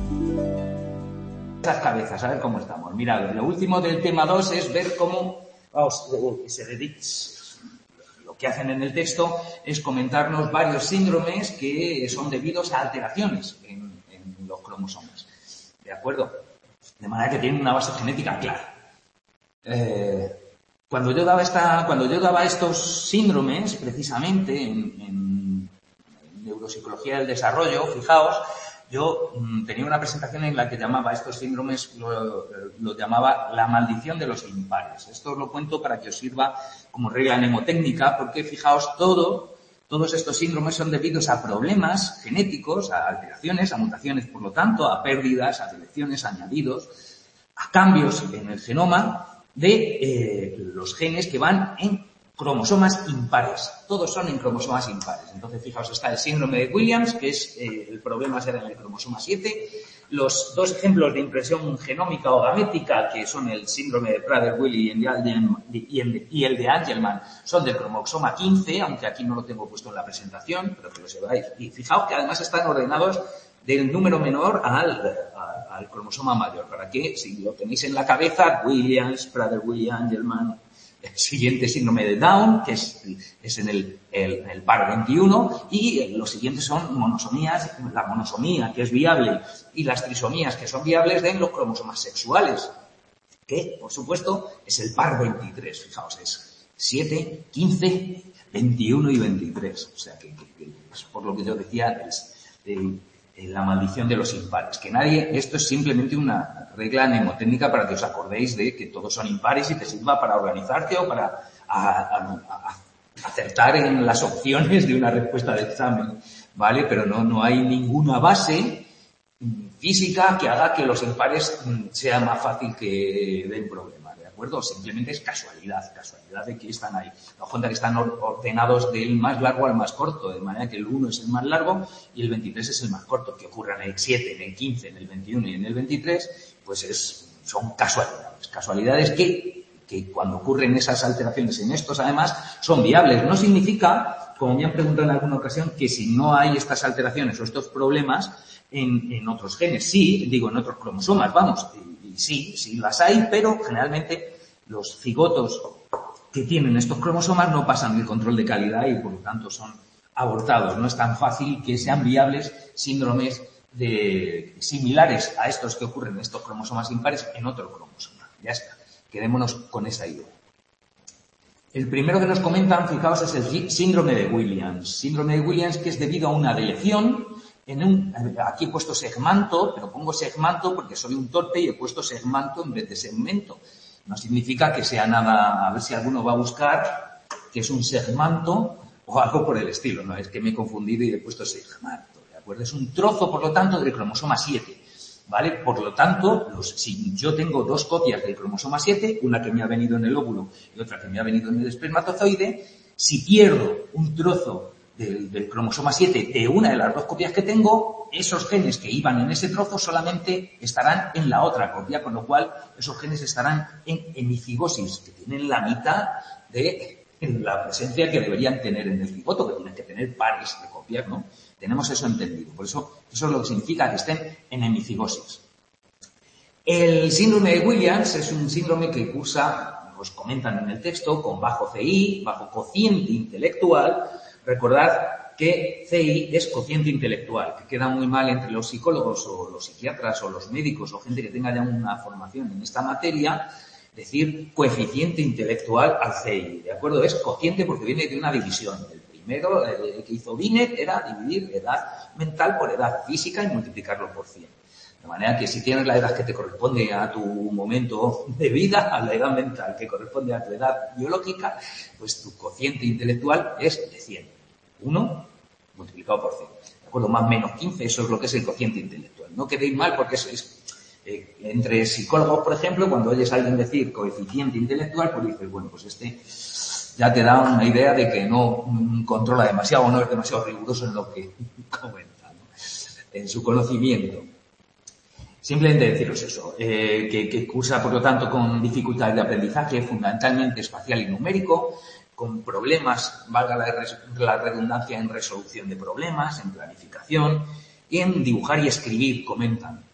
Esas cabezas, a ver cómo estamos. Mirad, lo último del tema 2 es ver cómo, lo que hacen en el texto es comentarnos varios síndromes que son debidos a alteraciones en los cromosomas. ¿De acuerdo? De manera que tienen una base genética clara. Cuando yo daba estos síndromes, precisamente en neuropsicología del desarrollo, fijaos, yo tenía una presentación en la que llamaba estos síndromes, lo llamaba la maldición de los impares. Esto os lo cuento para que os sirva como regla mnemotécnica, porque fijaos, todos estos síndromes son debidos a problemas genéticos, a alteraciones, a mutaciones, por lo tanto, a pérdidas, a selecciones, añadidos, a cambios en el genoma de los genes que van en cromosomas impares. Todos son en cromosomas impares. Entonces, fijaos, está el síndrome de Williams, que es el problema será en el cromosoma 7. Los dos ejemplos de impresión genómica o gamética, que son el síndrome de Prader-Willi y el de Angelman, son del cromosoma 15, aunque aquí no lo tengo puesto en la presentación, pero que lo sepáis. Y fijaos que además están ordenados del número menor al cromosoma mayor, para que, si lo tenéis en la cabeza, Williams, Prader-Willi, Angelman. El siguiente síndrome de Down, que es en el par 21, y los siguientes son monosomías, la monosomía, que es viable, y las trisomías, que son viables de los cromosomas sexuales, que, por supuesto, es el par 23. Fijaos, es 7, 15, 21 y 23. O sea, que es por lo que yo decía, la maldición de los impares. Esto es simplemente una regla mnemotécnica para que os acordéis de que todos son impares y te sirva para organizarte o para acertar en las opciones de una respuesta de examen, ¿vale? Pero no hay ninguna base física que haga que los impares sea más fácil que den problemas, ¿de acuerdo? Simplemente es casualidad de que están ahí. Nos cuenta que están ordenados del más largo al más corto, de manera que el 1 es el más largo y el 23 es el más corto. Que ocurra en el 7, en el 15, en el 21 y en el 23, pues son casualidades. Casualidades que cuando ocurren esas alteraciones en estos, además, son viables. No significa, como me han preguntado en alguna ocasión, que si no hay estas alteraciones o estos problemas en otros genes, en otros cromosomas, y sí las hay, pero generalmente los cigotos que tienen estos cromosomas no pasan el control de calidad y por lo tanto son abortados. No es tan fácil que sean viables síndromes similares a estos que ocurren en estos cromosomas impares en otro cromosoma. Ya está. Quedémonos con esa idea. El primero que nos comentan, fijaos, es el síndrome de Williams. Síndrome de Williams que es debido a una deleción aquí he puesto segmento, pero pongo segmento porque soy un torpe y he puesto segmento en vez de segmento. No significa que sea nada, a ver si alguno va a buscar que es un segmento o algo por el estilo. No, es que me he confundido y he puesto segmento, ¿de acuerdo? Es un trozo, por lo tanto, del cromosoma 7, ¿vale? Por lo tanto, si yo tengo dos copias del cromosoma 7, una que me ha venido en el óvulo y otra que me ha venido en el espermatozoide, si pierdo un trozo del cromosoma 7 de una de las dos copias que tengo, esos genes que iban en ese trozo solamente estarán en la otra copia, con lo cual esos genes estarán en hemicigosis, que tienen la mitad de la presencia que deberían tener en el cigoto, que tienen que tener pares de copias, ¿no? Tenemos eso entendido. Por eso es lo que significa que estén en hemicigosis. El síndrome de Williams es un síndrome que cursa, os comentan en el texto, con bajo CI, bajo cociente intelectual. Recordad que CI es cociente intelectual, que queda muy mal entre los psicólogos o los psiquiatras o los médicos o gente que tenga ya una formación en esta materia, decir coeficiente intelectual al CI, ¿de acuerdo? Es cociente porque viene de una división. El primero, el que hizo Binet, era dividir edad mental por edad física y multiplicarlo por 100. De manera que si tienes la edad que te corresponde a tu momento de vida, a la edad mental que corresponde a tu edad biológica, pues tu cociente intelectual es de 100. 1 multiplicado por 100. ¿De acuerdo? Más menos 15, eso es lo que es el cociente intelectual. No quedéis mal porque es entre psicólogos, por ejemplo, cuando oyes a alguien decir coeficiente intelectual, pues dices, bueno, pues ya te da una idea de que no controla demasiado o no es demasiado riguroso en lo que comenta, ¿no? En su conocimiento. Simplemente deciros eso, que cursa, por lo tanto, con dificultades de aprendizaje, fundamentalmente espacial y numérico, con problemas, valga la redundancia, en resolución de problemas, en planificación y en dibujar y escribir, comentan.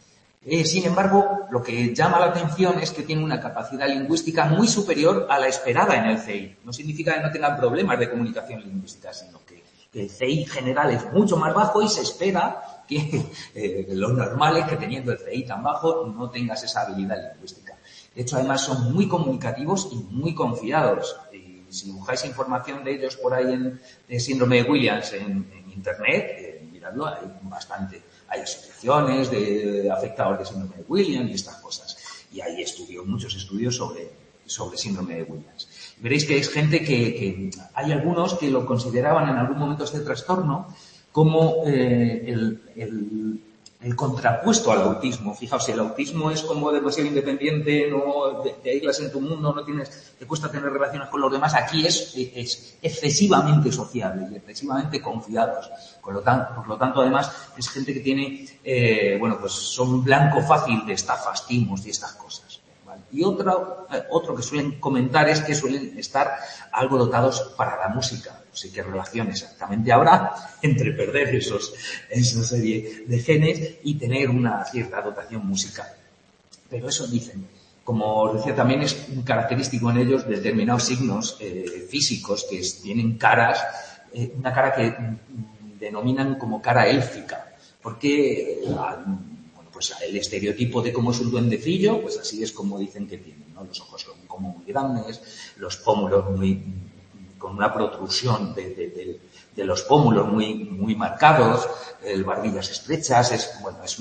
Sin embargo, lo que llama la atención es que tiene una capacidad lingüística muy superior a la esperada en el CI. No significa que no tengan problemas de comunicación lingüística, sino que el CI general es mucho más bajo y se espera que lo normal es que teniendo el CI tan bajo no tengas esa habilidad lingüística. De hecho, además son muy comunicativos y muy confiados. Y si buscáis información de ellos por ahí de síndrome de Williams en Internet, miradlo, hay bastante. Hay asociaciones de afectados de síndrome de Williams y estas cosas. Y hay muchos estudios sobre síndrome de Williams. Veréis que es gente que hay algunos que lo consideraban en algún momento este trastorno como el contrapuesto al autismo. Fijaos, si el autismo es como demasiado independiente, no te aíslas en tu mundo, te cuesta tener relaciones con los demás, aquí es excesivamente sociable y excesivamente confiados. Por lo tanto, además, es gente que tiene, pues son blanco fácil de estafas, timos y estas cosas. ¿Vale? Y otro que suelen comentar es que suelen estar algo dotados para la música. Sí que relación exactamente habrá entre perder esa serie de genes y tener una cierta dotación musical. Pero eso dicen. Como os decía, también es característico en ellos determinados signos físicos que tienen caras, una cara que denominan como cara élfica. Porque, pues el estereotipo de cómo es un duendecillo, pues así es como dicen que tienen, ¿no? Los ojos son como muy grandes, los pómulos con una protrusión de los pómulos muy marcados, barbillas estrechas, es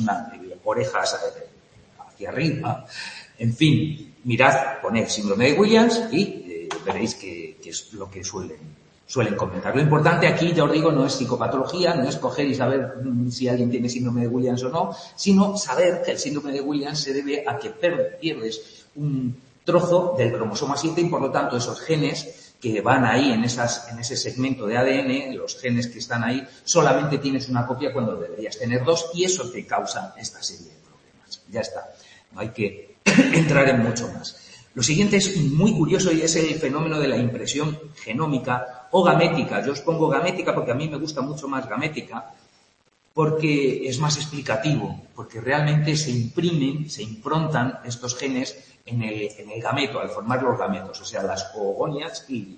orejas hacia arriba. En fin, poned síndrome de Williams y veréis que es lo que suelen comentar. Lo importante aquí, ya os digo, no es psicopatología, no es coger y saber si alguien tiene síndrome de Williams o no, sino saber que el síndrome de Williams se debe a que pierdes un trozo del cromosoma 7 y por lo tanto esos genes que van ahí en ese segmento de ADN, los genes que están ahí, solamente tienes una copia cuando deberías tener dos y eso te causa esta serie de problemas. Ya está. No hay que entrar en mucho más. Lo siguiente es muy curioso y es el fenómeno de la impresión genómica o gamética. Yo os pongo gamética porque a mí me gusta mucho más gamética porque es más explicativo, porque realmente se improntan estos genes en el gameto, al formar los gametos, o sea, las oogonias y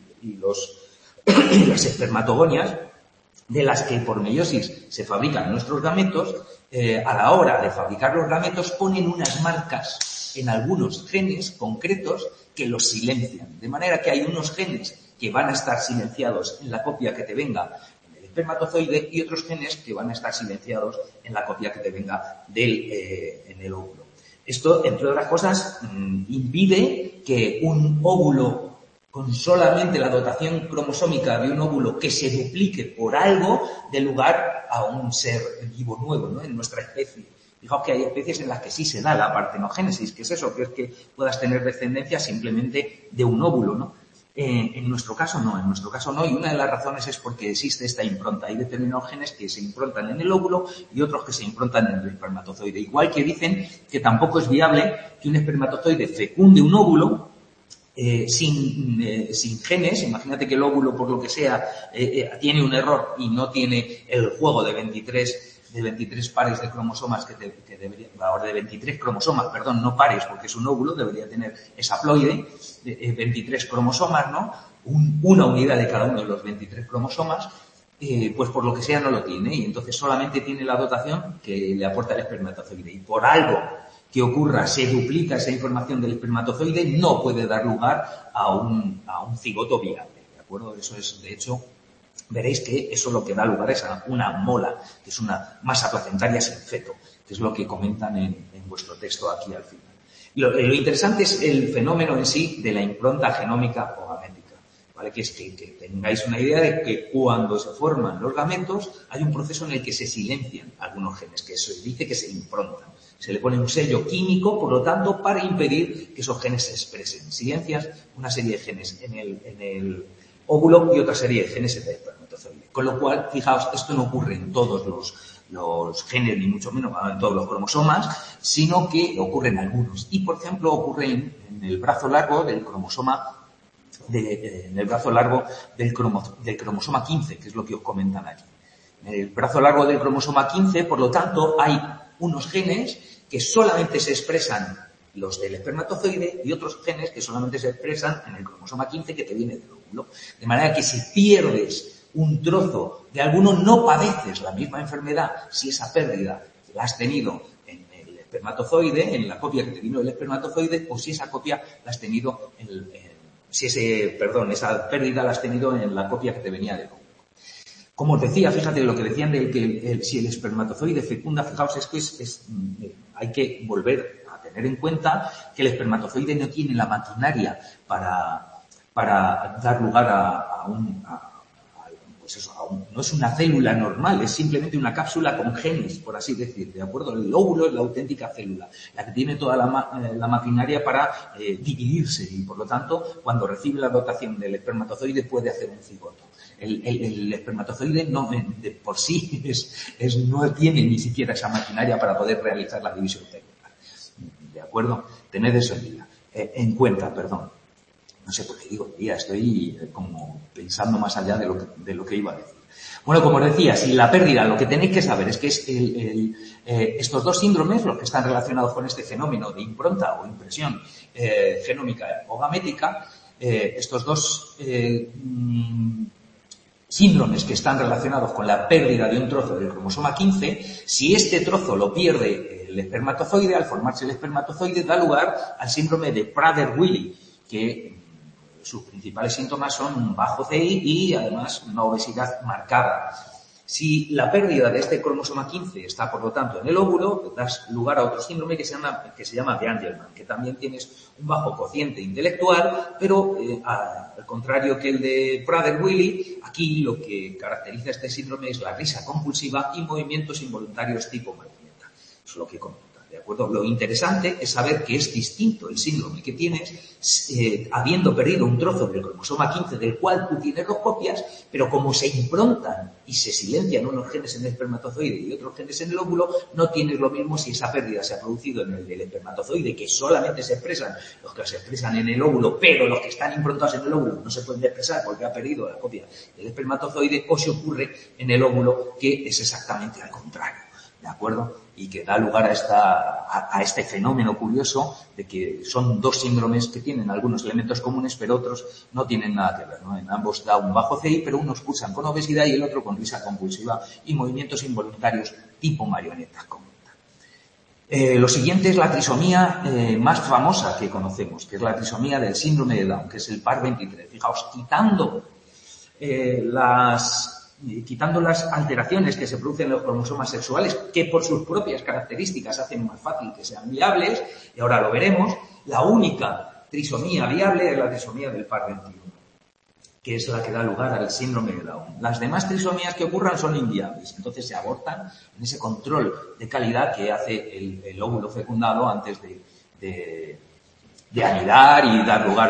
las espermatogonias, de las que por meiosis se fabrican nuestros gametos, a la hora de fabricar los gametos ponen unas marcas en algunos genes concretos que los silencian. De manera que hay unos genes que van a estar silenciados en la copia que te venga en el espermatozoide y otros genes que van a estar silenciados en la copia que te venga en el óvulo. Esto, entre otras cosas, impide que un óvulo con solamente la dotación cromosómica de un óvulo que se duplique por algo dé lugar a un ser vivo nuevo, ¿no? En nuestra especie. Fijaos que hay especies en las que sí se da la partenogénesis, que es eso, que es que puedas tener descendencia simplemente de un óvulo, ¿no? En nuestro caso no, y una de las razones es porque existe esta impronta. Hay determinados genes que se improntan en el óvulo y otros que se improntan en el espermatozoide. Igual que dicen que tampoco es viable que un espermatozoide fecunde un óvulo sin genes. Imagínate que el óvulo, por lo que sea, tiene un error y no tiene el juego de 23 pares de cromosomas que debería, ahora de 23 cromosomas, perdón, no pares, porque es un óvulo, debería tener esa haploide, 23 cromosomas, ¿no? Una unidad de cada uno de los 23 cromosomas, pues por lo que sea no lo tiene, y entonces solamente tiene la dotación que le aporta el espermatozoide. Y por algo que ocurra, se duplica esa información del espermatozoide, no puede dar lugar a un cigoto viable, ¿de acuerdo? Eso es, de hecho, veréis que eso lo que da lugar es a una mola, que es una masa placentaria sin feto, que es lo que comentan en vuestro texto aquí al final. Lo interesante es el fenómeno en sí de la impronta genómica o gamética, ¿vale? Que es que tengáis una idea de que cuando se forman los gametos hay un proceso en el que se silencian algunos genes, que se dice que se improntan. Se le pone un sello químico, por lo tanto, para impedir que esos genes se expresen. Silencias una serie de genes en el óvulo y otra serie de genes en el espermatozoide. Con lo cual, fijaos, esto no ocurre en todos los genes, ni mucho menos en todos los cromosomas, sino que ocurre en algunos. Y, por ejemplo, ocurre en el brazo largo del cromosoma del cromosoma 15, que es lo que os comentan aquí. En el brazo largo del cromosoma 15, por lo tanto, hay unos genes que solamente se expresan los del espermatozoide y otros genes que solamente se expresan en el cromosoma 15 que te viene del óvulo. De manera que si pierdes un trozo de alguno, no padeces la misma enfermedad si esa pérdida la has tenido en el espermatozoide, en la copia que te vino del espermatozoide, o si esa copia la has tenido esa pérdida la has tenido en la copia que te venía del óvulo. Como os decía, fíjate lo que decían de que si el espermatozoide fecunda, fijaos, es que hay que volver a tener en cuenta que el espermatozoide no tiene la maquinaria para dar lugar no es una célula normal, es simplemente una cápsula con genes, por así decir, ¿de acuerdo? El óvulo es la auténtica célula, la que tiene toda la maquinaria para dividirse y, por lo tanto, cuando recibe la dotación del espermatozoide puede hacer un cigoto. El espermatozoide no, de por sí no tiene ni siquiera esa maquinaria para poder realizar la división celular. ¿De acuerdo? Tened eso en cuenta. No sé por qué digo, estoy como pensando más allá de lo que iba a decir. Bueno, como os decía, si la pérdida, lo que tenéis que saber es que es estos dos síndromes, los que están relacionados con este fenómeno de impronta o impresión genómica o gamética, estos dos síndromes que están relacionados con la pérdida de un trozo del cromosoma 15, si este trozo lo pierde el espermatozoide, al formarse el espermatozoide, da lugar al síndrome de Prader-Willi, que sus principales síntomas son un bajo CI y además una obesidad marcada. Si la pérdida de este cromosoma 15 está, por lo tanto, en el óvulo, das lugar a otro síndrome que se llama de Angelman, que también tienes un bajo cociente intelectual, pero al contrario que el de Prader-Willi, aquí lo que caracteriza este síndrome es la risa compulsiva y movimientos involuntarios tipo marioneta. Eso es lo que comenta. ¿De acuerdo? Lo interesante es saber que es distinto el síndrome que tienes habiendo perdido un trozo del cromosoma 15 del cual tú tienes dos copias, pero como se improntan y se silencian unos genes en el espermatozoide y otros genes en el óvulo, no tienes lo mismo si esa pérdida se ha producido en el del espermatozoide, que solamente se expresan los que se expresan en el óvulo, pero los que están improntados en el óvulo no se pueden expresar porque ha perdido la copia del espermatozoide, o si ocurre en el óvulo, que es exactamente al contrario. ¿De acuerdo? Y que da lugar a este fenómeno curioso de que son dos síndromes que tienen algunos elementos comunes, pero otros no tienen nada que ver, ¿no? En ambos da un bajo CI, pero unos cursan con obesidad y el otro con risa compulsiva y movimientos involuntarios tipo marioneta. Lo siguiente es la trisomía más famosa que conocemos, que es la trisomía del síndrome de Down, que es el par 23. Fijaos, quitando las alteraciones que se producen en los cromosomas sexuales, que por sus propias características hacen más fácil que sean viables, y ahora lo veremos, la única trisomía viable es la trisomía del par 21, que es la que da lugar al síndrome de Down. Las demás trisomías que ocurran son inviables, entonces se abortan en ese control de calidad que hace el óvulo fecundado antes de anidar y dar lugar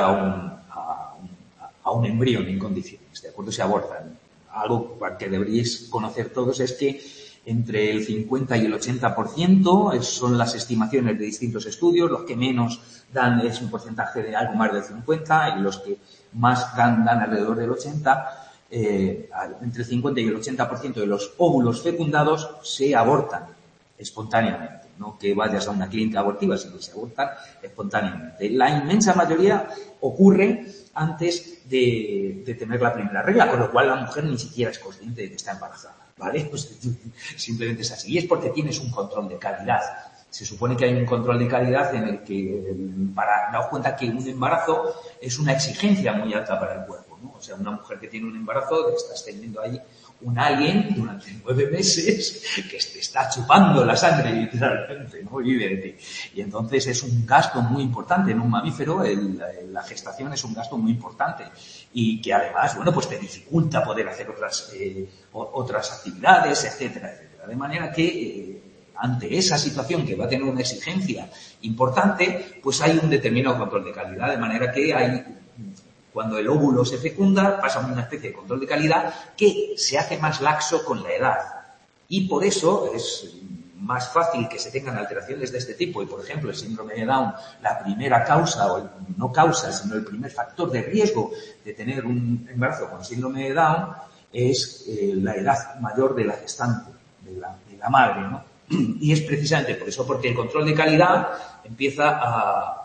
a un embrión en condiciones, ¿de acuerdo? Se abortan. Algo que deberíais conocer todos es que entre el 50 y el 80% son las estimaciones de distintos estudios, los que menos dan es un porcentaje de algo más del 50 y los que más dan alrededor del 80, entre el 50 y el 80% de los óvulos fecundados se abortan espontáneamente, no que vayas a una clínica abortiva, sino que se abortan espontáneamente. La inmensa mayoría ocurre antes de tener la primera regla, con lo cual la mujer ni siquiera es consciente de que está embarazada, ¿vale? Pues simplemente es así. Y es porque tienes un control de calidad. Se supone que hay un control de calidad en el que, para daros cuenta que un embarazo es una exigencia muy alta para el cuerpo, ¿no? O sea, una mujer que tiene un embarazo, estás teniendo ahí un alien durante 9 meses que te está chupando la sangre literalmente, ¿no? Vive de ti. Y entonces es un gasto muy importante en un mamífero, la gestación es un gasto muy importante y que además, bueno, pues te dificulta poder hacer otras actividades, etcétera, etcétera. De manera que ante esa situación que va a tener una exigencia importante, pues hay un determinado control de calidad, de manera que cuando el óvulo se fecunda, pasa una especie de control de calidad que se hace más laxo con la edad. Y por eso es más fácil que se tengan alteraciones de este tipo. Y, por ejemplo, el síndrome de Down, la primera causa, o no causa, sino el primer factor de riesgo de tener un embarazo con síndrome de Down es la edad mayor de la gestante, de la madre, ¿no? Y es precisamente por eso, porque el control de calidad empieza a...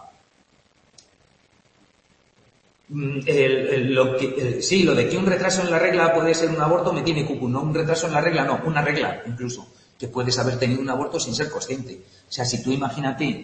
lo de que un retraso en la regla puede ser un aborto me tiene cucu, no un retraso en la regla, no, una regla incluso, que puedes haber tenido un aborto sin ser consciente. O sea, si tú imagínate,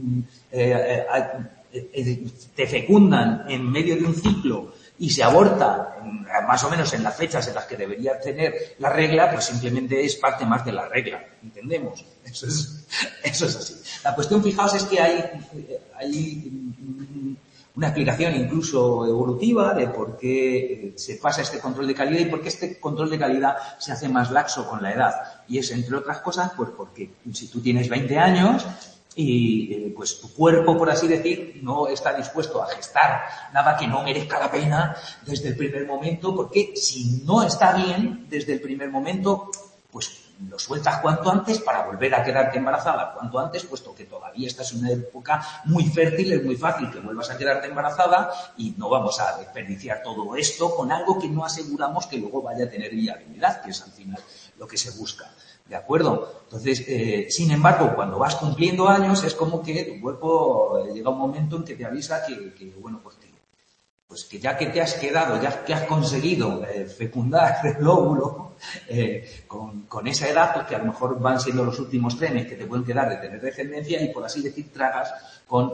te fecundan en medio de un ciclo y se aborta más o menos en las fechas en las que debería tener la regla, pues simplemente es parte más de la regla, ¿entendemos? Eso es así. La cuestión, fijaos, es que hay una explicación incluso evolutiva de por qué se pasa este control de calidad y por qué este control de calidad se hace más laxo con la edad. Y es, entre otras cosas, pues porque si tú tienes 20 años y pues tu cuerpo, por así decir, no está dispuesto a gestar nada que no merezca la pena desde el primer momento, porque si no está bien desde el primer momento, pues lo sueltas cuanto antes para volver a quedarte embarazada cuanto antes, puesto que todavía estás en una época muy fértil, es muy fácil que vuelvas a quedarte embarazada y no vamos a desperdiciar todo esto con algo que no aseguramos que luego vaya a tener viabilidad, que es al final lo que se busca. ¿De acuerdo? Entonces, sin embargo, cuando vas cumpliendo años, es como que tu cuerpo llega un momento en que te avisa que bueno, pues que ya que te has quedado, ya que has conseguido fecundar el óvulo con esa edad, pues que a lo mejor van siendo los últimos trenes que te pueden quedar de tener descendencia y, por así decir, tragas con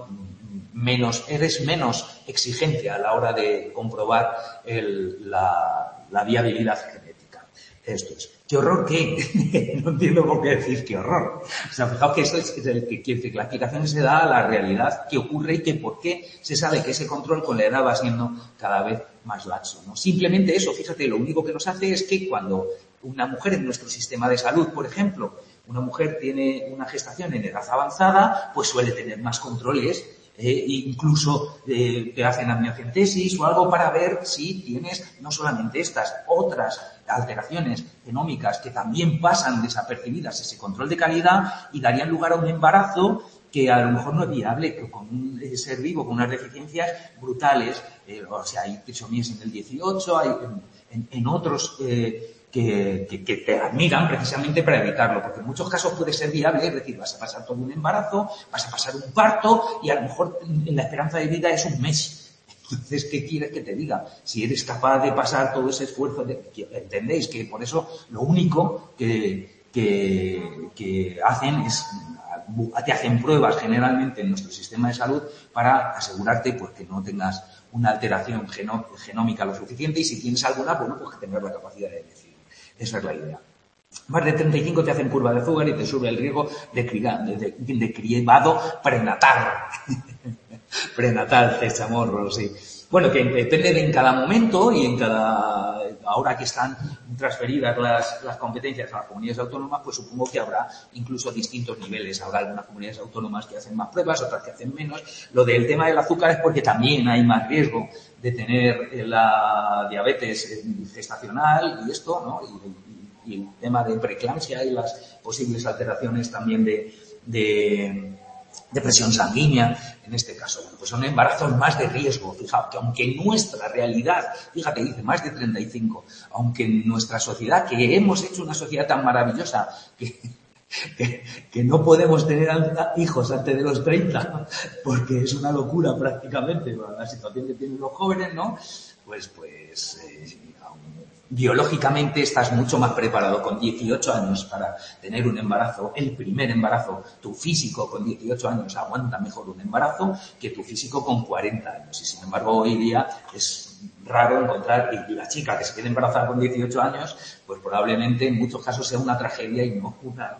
eres menos exigente a la hora de comprobar la viabilidad genética. Esto es. ¿Qué horror qué? No entiendo por qué decir qué horror. O sea, fijaos que esto es que la explicación se da a la realidad que ocurre y que por qué se sabe que ese control con la edad va siendo cada vez más laxo, ¿no? Simplemente eso, fíjate, lo único que nos hace es que cuando una mujer en nuestro sistema de salud, por ejemplo, una mujer tiene una gestación en edad avanzada, pues suele tener más controles. Incluso te hacen amniocentesis o algo para ver si tienes no solamente estas, otras alteraciones genómicas que también pasan desapercibidas ese control de calidad y darían lugar a un embarazo que a lo mejor no es viable, que con un ser vivo con unas deficiencias brutales, o sea, hay trisomías en el 18, hay en otros que te admiran precisamente para evitarlo, porque en muchos casos puede ser viable, es decir, vas a pasar todo un embarazo, vas a pasar un parto y a lo mejor la esperanza de vida es un mes. Entonces, ¿qué quieres que te diga? Si eres capaz de pasar todo ese esfuerzo, ¿entendéis? Que por eso lo único que hacen es, te hacen pruebas generalmente en nuestro sistema de salud para asegurarte pues que no tengas una alteración genómica lo suficiente y si tienes alguna, bueno, pues que tengas la capacidad de decir. Esa es la idea. Más de 35 te hacen curva de azúcar y te sube el riesgo de criado prenatal. Prenatal, chamorro, sí. Bueno, que depende de en cada momento y en cada... Ahora que están transferidas las competencias a las comunidades autónomas, pues supongo que habrá incluso distintos niveles. Habrá algunas comunidades autónomas que hacen más pruebas, otras que hacen menos. Lo del tema del azúcar es porque también hay más riesgo de tener la diabetes gestacional y esto, ¿no? Y el tema de preeclampsia y las posibles alteraciones también de presión sanguínea, en este caso. Bueno, pues son embarazos más de riesgo. Fijaos que aunque en nuestra realidad, fíjate, dice más de 35, aunque en nuestra sociedad, que hemos hecho una sociedad tan maravillosa que no podemos tener hijos antes de los 30, porque es una locura prácticamente la situación que tienen los jóvenes, ¿no? Pues biológicamente estás mucho más preparado con 18 años para tener un embarazo, el primer embarazo. Tu físico con 18 años aguanta mejor un embarazo que tu físico con 40 años. Y sin embargo, hoy día es raro encontrar, y la chica que se quede embarazada con 18 años, pues probablemente en muchos casos sea una tragedia y no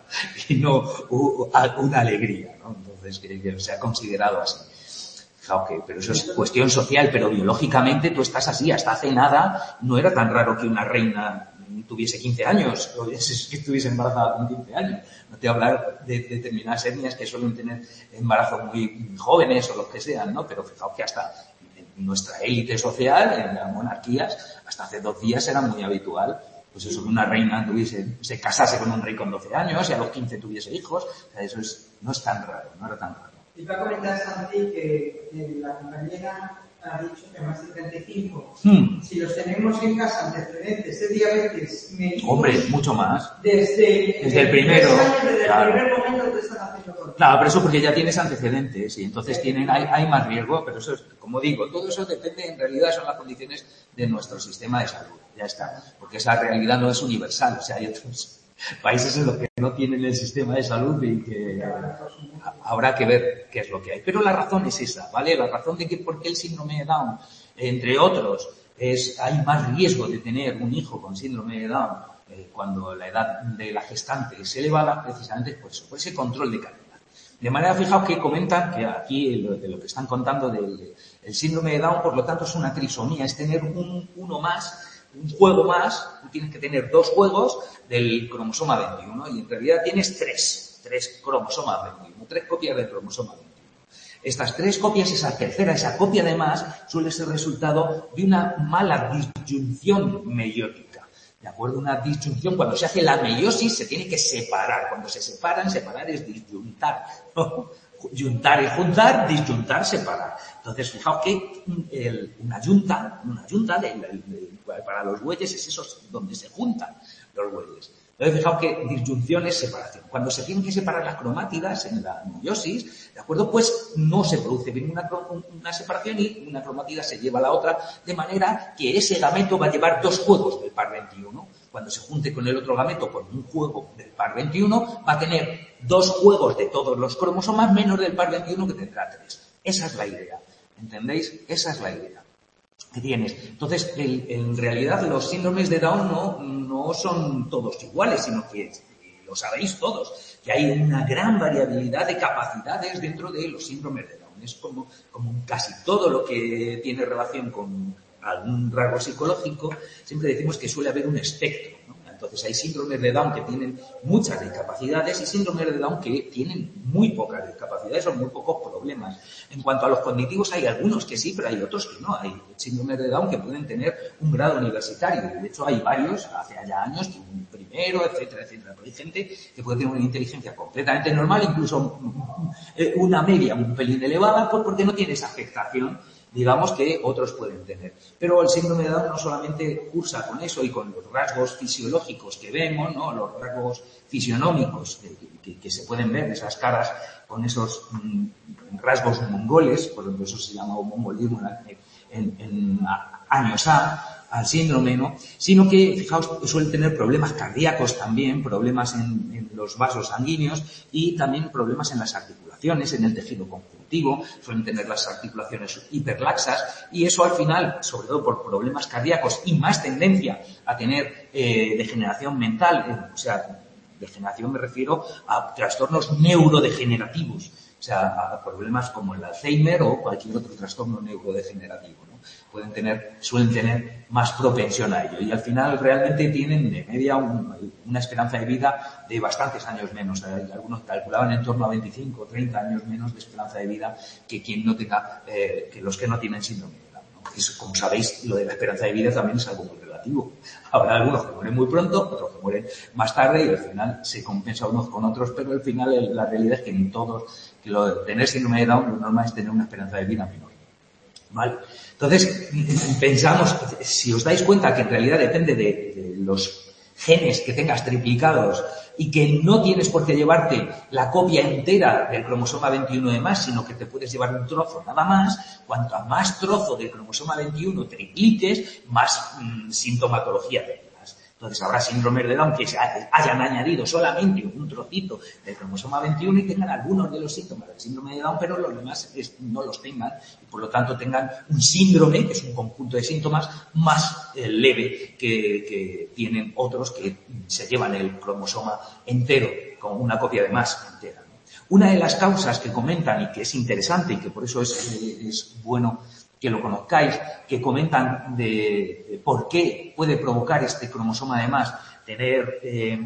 una alegría, ¿no? Entonces, que se ha considerado así. Okay, pero eso es cuestión social, pero biológicamente tú estás así. Hasta hace nada no era tan raro que una reina tuviese 15 años o que estuviese embarazada con 15 años. No te voy a hablar de determinadas etnias que suelen tener embarazos muy jóvenes o los que sean, ¿no? Pero fijaos que hasta en nuestra élite social, en las monarquías, hasta hace 2 días era muy habitual, pues eso, que una reina se casase con un rey con 12 años y a los 15 tuviese hijos. O sea, eso no es tan raro, no era tan raro. Iba a comentar, Santi, que la compañera ha dicho que más de 35. Hmm. Si los tenemos en casa antecedentes de diabetes mellitus, Hombre, mucho más. Desde el primero. Desde Claro. el primer momento te están haciendo control. Claro, pero eso porque ya tienes antecedentes y entonces hay más riesgo, pero eso es, como digo, todo eso depende, en realidad son las condiciones de nuestro sistema de salud. Ya está. Porque esa realidad no es universal. O sea, hay otros países en los que no tienen el sistema de salud y que habrá que ver qué es lo que hay. Pero la razón es esa, ¿vale? La razón de que por qué el síndrome de Down, entre otros, hay más riesgo de tener un hijo con síndrome de Down cuando la edad de la gestante es elevada, precisamente por eso, por ese control de calidad. De manera, fijaos que comentan que aquí, de lo que están contando del síndrome de Down, por lo tanto, es una trisomía, es tener un juego más, tú tienes que tener 2 juegos del cromosoma 21 y en realidad tienes 3 cromosomas 21, 3 copias del cromosoma 21. Estas 3 copias, esa copia de más, suele ser resultado de una mala disyunción meiótica. ¿De acuerdo? Una disyunción, cuando se hace la meiosis, se tiene que separar. Cuando se separan, separar es disyuntar. Juntar es juntar, disyuntar, separar. Entonces, fijaos que una yunta para los bueyes es eso donde se juntan los bueyes. Entonces, fijaos que disyunción es separación. Cuando se tienen que separar las cromátidas en la meiosis, ¿de acuerdo? Pues no se produce bien una separación y una cromatida se lleva a la otra, de manera que ese gameto va a llevar 2 juegos del par 21. Cuando se junte con el otro gameto con un juego del par 21, va a tener 2 juegos de todos los cromosomas menos del par 21 que tendrá 3. Esa es la idea. ¿Entendéis? Esa es la idea que tienes. Entonces, en realidad los síndromes de Down no son todos iguales, sino que lo sabéis todos, que hay una gran variabilidad de capacidades dentro de los síndromes de Down. Es como casi todo lo que tiene relación con algún rasgo psicológico, siempre decimos que suele haber un espectro, ¿no? Entonces hay síndromes de Down que tienen muchas discapacidades y síndromes de Down que tienen muy pocas discapacidades o muy pocos problemas. En cuanto a los cognitivos hay algunos que sí, pero hay otros que no. Hay síndromes de Down que pueden tener un grado universitario. De hecho hay varios, hace ya años, que un primero, etcétera, etcétera. Pero hay gente que puede tener una inteligencia completamente normal, incluso una media un pelín elevada, pues porque no tiene esa afectación, digamos, que otros pueden tener. Pero el síndrome de Down no solamente cursa con eso y con los rasgos fisiológicos que vemos, ¿no? Los rasgos fisionómicos que se pueden ver, esas caras con esos rasgos mongoles, por ejemplo, eso se llama mongolismo en años al síndrome, ¿no? Sino que, fijaos, suelen tener problemas cardíacos también, problemas en los vasos sanguíneos y también problemas en las articulaciones, en el tejido conjuntivo, suelen tener las articulaciones hiperlaxas y eso al final, sobre todo por problemas cardíacos y más tendencia a tener degeneración mental, o sea, degeneración me refiero a trastornos neurodegenerativos, o sea, a problemas como el Alzheimer o cualquier otro trastorno neurodegenerativo, ¿no? Suelen tener más propensión a ello y al final realmente tienen de media una esperanza de vida de bastantes años menos. Algunos calculaban en torno a 25 o 30 años menos de esperanza de vida que quien no tenga, que los que no tienen síndrome de Down, ¿no? Como sabéis, lo de la esperanza de vida también es algo muy relativo. Habrá algunos que mueren muy pronto, otros que mueren más tarde y al final se compensa unos con otros, pero al final la realidad es que ni todos, que tener síndrome de Down, lo normal es tener una esperanza de vida menor. ¿Vale? Entonces, pensamos, si os dais cuenta que en realidad depende de los genes que tengas triplicados y que no tienes por qué llevarte la copia entera del cromosoma 21 de más, sino que te puedes llevar un trozo nada más, cuanto a más trozo del cromosoma 21 tripliques, más sintomatología tendrás. Entonces habrá síndromes de Down que se hayan añadido solamente un trocito del cromosoma 21 y tengan algunos de los síntomas del síndrome de Down, pero los demás no los tengan y por lo tanto tengan un síndrome, que es un conjunto de síntomas, más leve que tienen otros que se llevan el cromosoma entero, con una copia de más entera, ¿no? Una de las causas que comentan y que es interesante y que por eso es bueno que lo conozcáis, que comentan de por qué puede provocar este cromosoma de más tener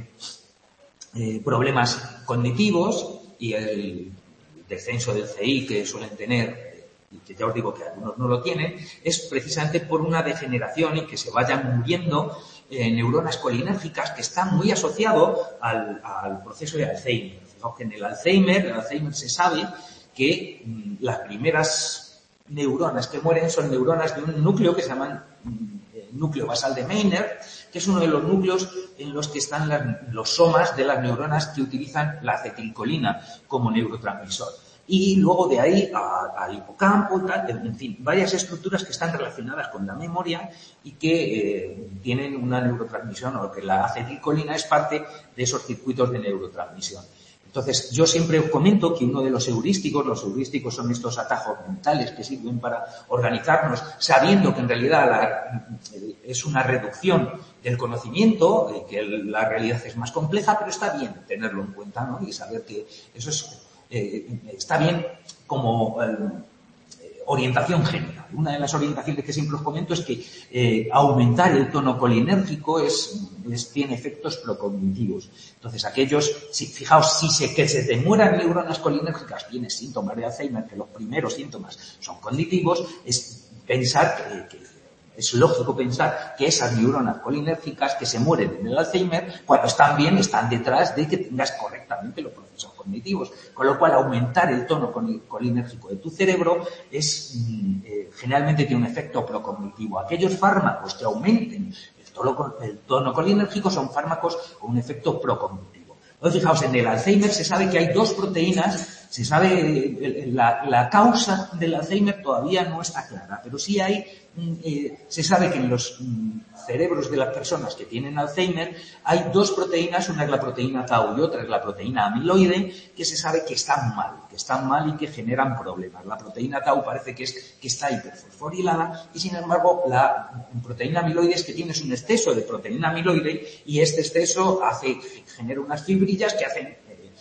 problemas cognitivos y el descenso del CI que suelen tener, y que ya os digo que algunos no lo tienen, es precisamente por una degeneración y que se vayan muriendo neuronas colinérgicas que están muy asociado al proceso de Alzheimer. Fijaos que en el Alzheimer se sabe que las primeras neuronas que mueren son neuronas de un núcleo que se llaman núcleo basal de Meiner, que es uno de los núcleos en los que están los somas de las neuronas que utilizan la acetilcolina como neurotransmisor. Y luego de ahí al hipocampo, en fin, varias estructuras que están relacionadas con la memoria y que tienen una neurotransmisión, o que la acetilcolina es parte de esos circuitos de neurotransmisión. Entonces, yo siempre comento que uno de los heurísticos son estos atajos mentales que sirven para organizarnos, sabiendo que en realidad es una reducción del conocimiento, que la realidad es más compleja, pero está bien tenerlo en cuenta, ¿no? Y saber que eso está bien como orientación general. Una de las orientaciones que siempre os comento es que aumentar el tono colinérgico tiene efectos procognitivos. Entonces, fijaos, que se te mueran neuronas colinérgicas, tienes síntomas de Alzheimer, que los primeros síntomas son cognitivos, es pensar es lógico pensar que esas neuronas colinérgicas que se mueren en el Alzheimer, cuando están bien, están detrás de que tengas correctamente los procesos cognitivos. Con lo cual, aumentar el tono colinérgico de tu cerebro generalmente tiene un efecto procognitivo. Aquellos fármacos que aumenten el tono colinérgico son fármacos con un efecto procognitivo. Entonces, fijaos, en el Alzheimer se sabe que hay dos proteínas, se sabe la causa del Alzheimer todavía no está clara, pero sí se sabe que en los cerebros de las personas que tienen Alzheimer hay dos proteínas, una es la proteína tau y otra es la proteína amiloide, que se sabe que están mal y que generan problemas. La proteína tau parece que está hiperfosforilada y, sin embargo, la proteína amiloide es que tienes un exceso de proteína amiloide y este exceso genera unas fibrillas que hacen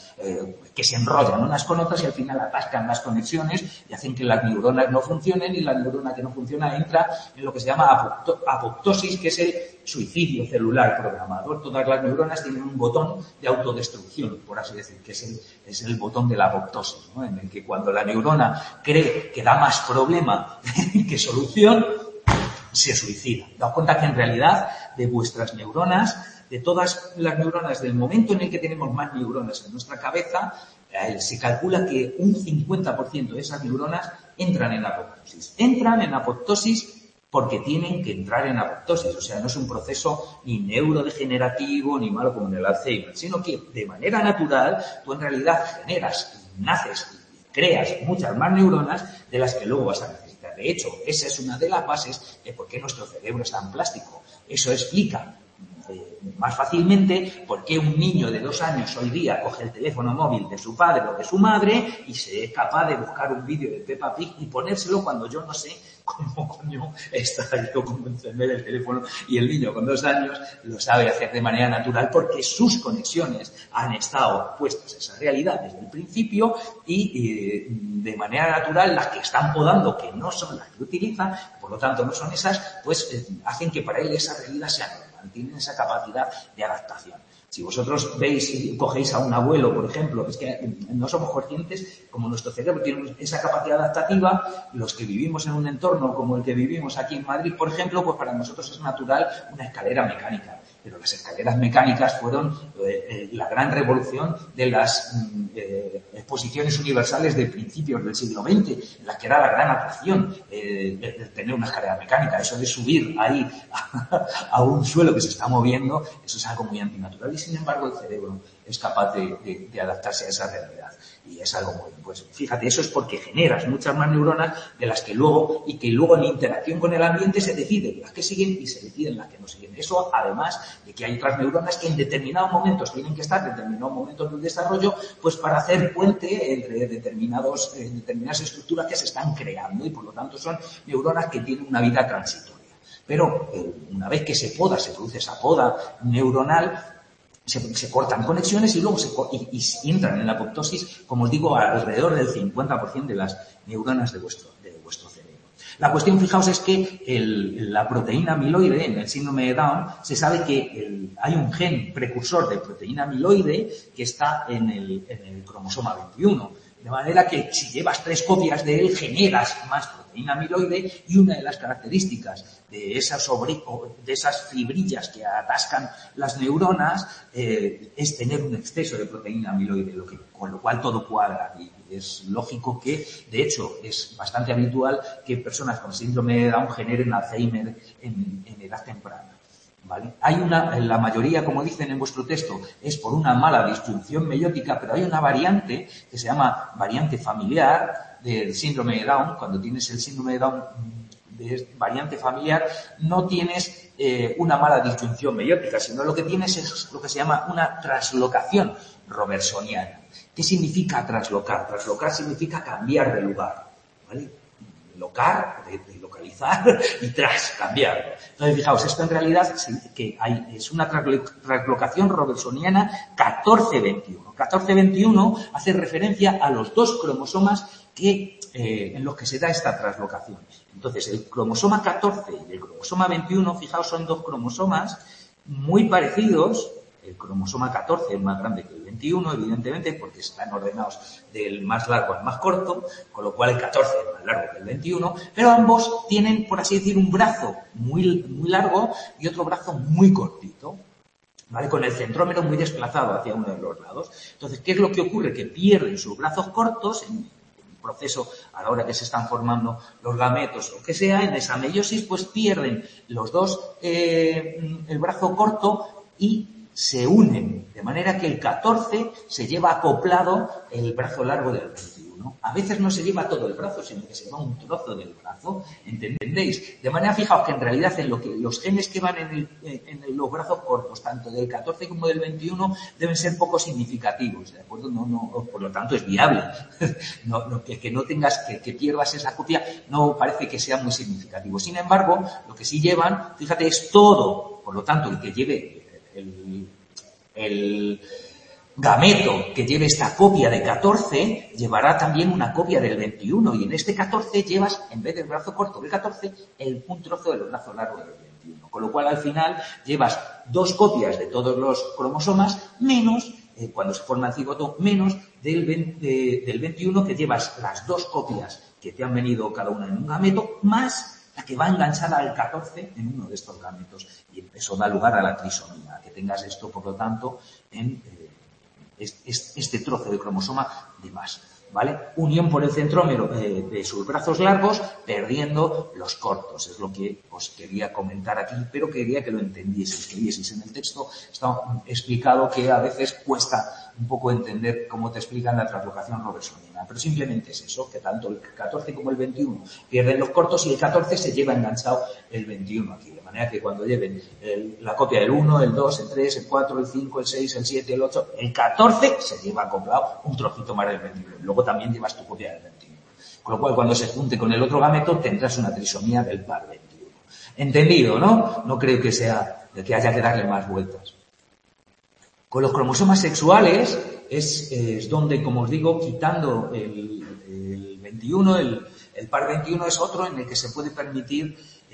que se enrollan unas con otras y al final atascan las conexiones y hacen que las neuronas no funcionen, y la neurona que no funciona entra en lo que se llama apoptosis, que es el suicidio celular programado. Todas las neuronas tienen un botón de autodestrucción, por así decir, que es el botón de la apoptosis, ¿no? En el que cuando la neurona cree que da más problema que solución, se suicida. Daos cuenta que en realidad de vuestras neuronas, de todas las neuronas, del momento en el que tenemos más neuronas en nuestra cabeza, se calcula que un 50% de esas neuronas entran en apoptosis. Entran en apoptosis porque tienen que entrar en apoptosis. O sea, no es un proceso ni neurodegenerativo ni malo como en el Alzheimer, sino que de manera natural tú en realidad naces y creas muchas más neuronas de las que luego vas a necesitar. De hecho, esa es una de las bases de por qué nuestro cerebro es tan plástico. Eso explica más fácilmente por qué un niño de 2 años hoy día coge el teléfono móvil de su padre o de su madre y se es capaz de buscar un vídeo de Peppa Pig y ponérselo cuando yo no sé cómo coño está yo como encender el teléfono, y el niño con 2 años lo sabe hacer de manera natural porque sus conexiones han estado puestas a esa realidad desde el principio y de manera natural las que están podando, que no son las que utiliza, por lo tanto no son esas, pues hacen que para él esa realidad sea normal. Tienen esa capacidad de adaptación. Si vosotros veis y cogéis a un abuelo, por ejemplo, es que no somos conscientes, como nuestro cerebro tiene esa capacidad adaptativa, los que vivimos en un entorno como el que vivimos aquí en Madrid, por ejemplo, pues para nosotros es natural una escalera mecánica. Pero las escaleras mecánicas fueron la gran revolución de las exposiciones universales de principios del siglo XX, en la que era la gran atracción de tener una escalera mecánica. Eso de subir ahí a un suelo que se está moviendo, eso es algo muy antinatural, y sin embargo el cerebro es capaz de adaptarse a esa realidad. Y es algo muy, pues fíjate, eso es porque generas muchas más neuronas de las que luego, y que luego en interacción con el ambiente se deciden las que siguen y se deciden las que no siguen. Eso, además de que hay otras neuronas que en determinados momentos tienen que estar en determinados momentos del desarrollo, pues para hacer puente entre determinadas estructuras que se están creando, y por lo tanto son neuronas que tienen una vida transitoria. Pero una vez que se produce esa poda neuronal, se cortan conexiones y luego y entran en la apoptosis, como os digo, alrededor del 50% de las neuronas de vuestro cerebro. La cuestión, fijaos, es que la proteína amiloide, en el síndrome de Down, se sabe que hay un gen precursor de proteína amiloide que está en el cromosoma 21. De manera que si llevas 3 copias de él, generas más proteína amiloide, y una de las características de esas fibrillas que atascan las neuronas es tener un exceso de proteína amiloide, con lo cual todo cuadra. Y es lógico que, de hecho, es bastante habitual que personas con síndrome de Down generen Alzheimer en edad temprana. ¿Vale? La mayoría, como dicen en vuestro texto, es por una mala distribución meiótica, pero hay una variante que se llama variante familiar del síndrome de Down. Cuando tienes el síndrome de Down de variante familiar, no tienes una mala distribución meiótica, sino lo que tienes es lo que se llama una traslocación robertsoniana. ¿Qué significa traslocar? Traslocar significa cambiar de lugar, ¿vale? Locar, de localizar, y cambiarlo. Entonces, fijaos, esto en realidad es una traslocación robertsoniana 14-21. 14-21 hace referencia a los 2 cromosomas en los que se da esta traslocación. Entonces, el cromosoma 14 y el cromosoma 21, fijaos, son 2 cromosomas muy parecidos. El cromosoma 14 es más grande que el 21, evidentemente, porque están ordenados del más largo al más corto, con lo cual el 14 es más largo que el 21, pero ambos tienen, por así decir, un brazo muy, muy largo y otro brazo muy cortito, ¿vale? Con el centrómero muy desplazado hacia uno de los lados. Entonces, ¿qué es lo que ocurre? Que pierden sus brazos cortos en un proceso a la hora que se están formando los gametos o que sea, en esa meiosis, pues pierden los dos el brazo corto y se unen, de manera que el 14 se lleva acoplado el brazo largo del 21. A veces no se lleva todo el brazo, sino que se lleva un trozo del brazo, ¿entendéis? De manera, fijaos que en realidad en lo que los genes que van en los brazos cortos, tanto del 14 como del 21, deben ser poco significativos, ¿de acuerdo? Por lo tanto es viable. Que no tengas, que pierdas esa copia, no parece que sea muy significativo. Sin embargo, lo que sí llevan, fíjate, es todo. Por lo tanto, el que lleve el gameto que lleve esta copia de 14 llevará también una copia del 21, y en este 14 llevas, en vez del brazo corto del 14, un trozo del brazo largo del 21. Con lo cual, al final, llevas 2 copias de todos los cromosomas, menos, cuando se forma el cigoto, menos del 21, que llevas las 2 copias que te han venido cada una en un gameto, más la que va enganchada al 14 en uno de estos gametos. Y eso da lugar a la trisomía, que tengas esto, por lo tanto, en este trozo de cromosoma de más, ¿vale? Unión por el centrómero de sus brazos largos, perdiendo los cortos. Es lo que os quería comentar aquí, pero quería que lo entendieseis, que vieseis. En el texto está explicado que a veces cuesta un poco entender cómo te explican la traslocación robertsoniana, pero simplemente es eso, que tanto el 14 como el 21 pierden los cortos y el 14 se lleva enganchado el 21 aquí, de manera que cuando lleven la copia del 1, el 2, el 3, el 4, el 5, el 6, el 7, el 8, el 14 se lleva acoplado un trocito más del 21. Luego también llevas tu copia del 21. Con lo cual, cuando se junte con el otro gameto, tendrás una trisomía del par 21. ¿Entendido, no? No creo que sea de que haya que darle más vueltas. Con los cromosomas sexuales es donde, como os digo, quitando el 21, el par 21 es otro en el que se puede permitir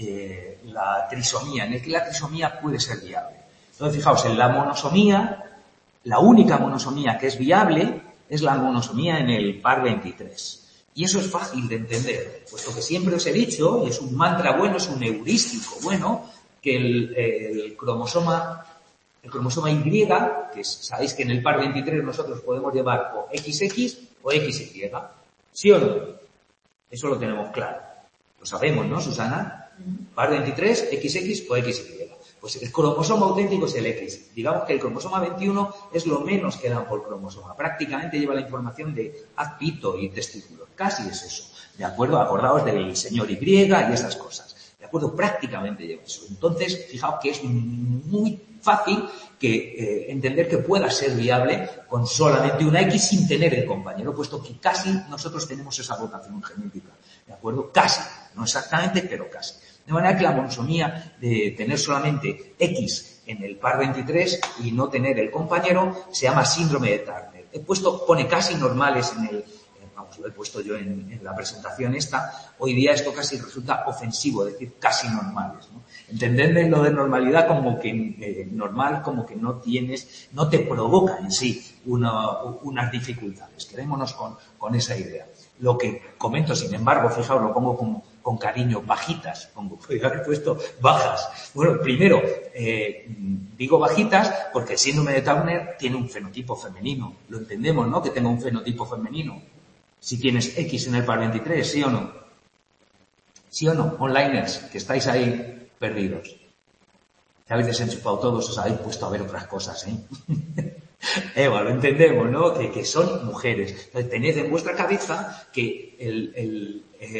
la trisomía, en el que la trisomía puede ser viable. Entonces, fijaos, en la monosomía, la única monosomía que es viable es la monosomía en el par 23. Y eso es fácil de entender, puesto que siempre os he dicho, y es un mantra bueno, es un heurístico bueno, que el cromosoma Y, que sabéis que en el par 23 nosotros podemos llevar o XX o XY. ¿Sí o no? Eso lo tenemos claro. Lo sabemos, ¿no, Susana? Par 23, XX o XY. Pues el cromosoma auténtico es el X. Digamos que el cromosoma 21 es lo menos que dan por cromosoma. Prácticamente lleva la información de haz pito y testículos. Casi es eso. ¿De acuerdo? Acordaos del señor Y y esas cosas. ¿De acuerdo? Prácticamente lleva eso. Entonces, fijaos que es muy fácil entender que pueda ser viable con solamente una X sin tener el compañero, puesto que casi nosotros tenemos esa dotación genética. ¿De acuerdo? Casi. No exactamente, pero casi. De manera que la monosomía de tener solamente X en el par 23 y no tener el compañero se llama síndrome de Turner. Pone casi normales lo he puesto yo en la presentación esta. Hoy día esto casi resulta ofensivo, decir casi normales, ¿no? Entendedme lo de normalidad como que normal, como que no te provoca en sí unas dificultades. Quedémonos con esa idea. Lo que comento, sin embargo, fijaos, lo pongo con cariño, bajitas, podría haber puesto bajas. Bueno, primero, digo bajitas porque el síndrome de Turner tiene un fenotipo femenino. Lo entendemos, ¿no? Que tenga un fenotipo femenino. Si tienes X en el par 23, ¿sí o no? ¿Sí o no? Onliners, que estáis ahí perdidos. Te habéis desenchufado todos, os habéis puesto a ver otras cosas, ¿eh? Eva, lo entendemos, ¿no? Que son mujeres. Entonces, tened en vuestra cabeza que el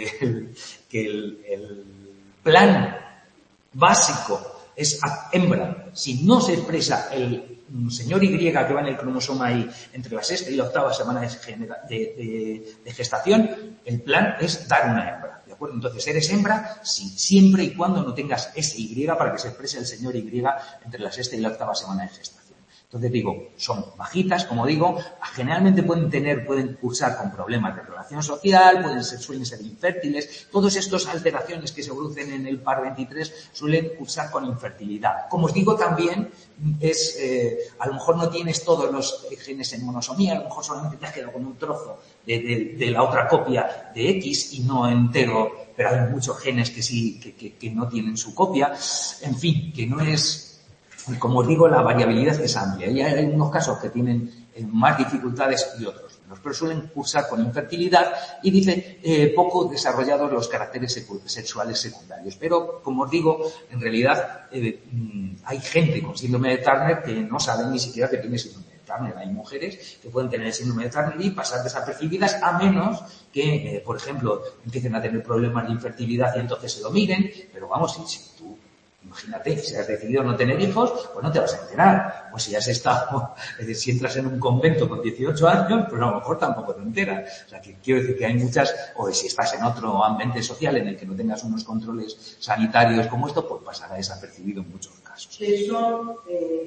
plan básico es hembra. Si no se expresa el señor Y que va en el cromosoma Y entre la 6ª y la 8ª semana de gestación, el plan es dar una hembra. ¿De acuerdo? Entonces, eres hembra siempre y cuando no tengas ese Y para que se exprese el señor Y entre la 6ª y la 8ª semana de gestación. Entonces digo, son bajitas, como digo, generalmente pueden cursar con problemas de relación social, suelen ser infértiles. Todas estas alteraciones que se producen en el par 23 suelen cursar con infertilidad. Como os digo, también a lo mejor no tienes todos los genes en monosomía, a lo mejor solamente te has quedado con un trozo de la otra copia de X y no entero, pero hay muchos genes que sí, que no tienen su copia. En fin, que no es... Como os digo, la variabilidad es amplia y hay unos casos que tienen más dificultades y otros menos, pero suelen cursar con infertilidad y dice poco desarrollados los caracteres sexuales secundarios. Pero, como os digo, en realidad hay gente con síndrome de Turner que no saben ni siquiera que tiene síndrome de Turner. Hay mujeres que pueden tener el síndrome de Turner y pasar desapercibidas a menos que, por ejemplo, empiecen a tener problemas de infertilidad y entonces se lo miren, pero vamos, si tú... Imagínate, si has decidido no tener hijos, pues no te vas a enterar. O si has estado, si entras en un convento con 18 años, pues a lo mejor tampoco te enteras. O sea, que quiero decir que hay muchas, o si estás en otro ambiente social en el que no tengas unos controles sanitarios como esto, pues pasará desapercibido en muchos casos. ¿Qué son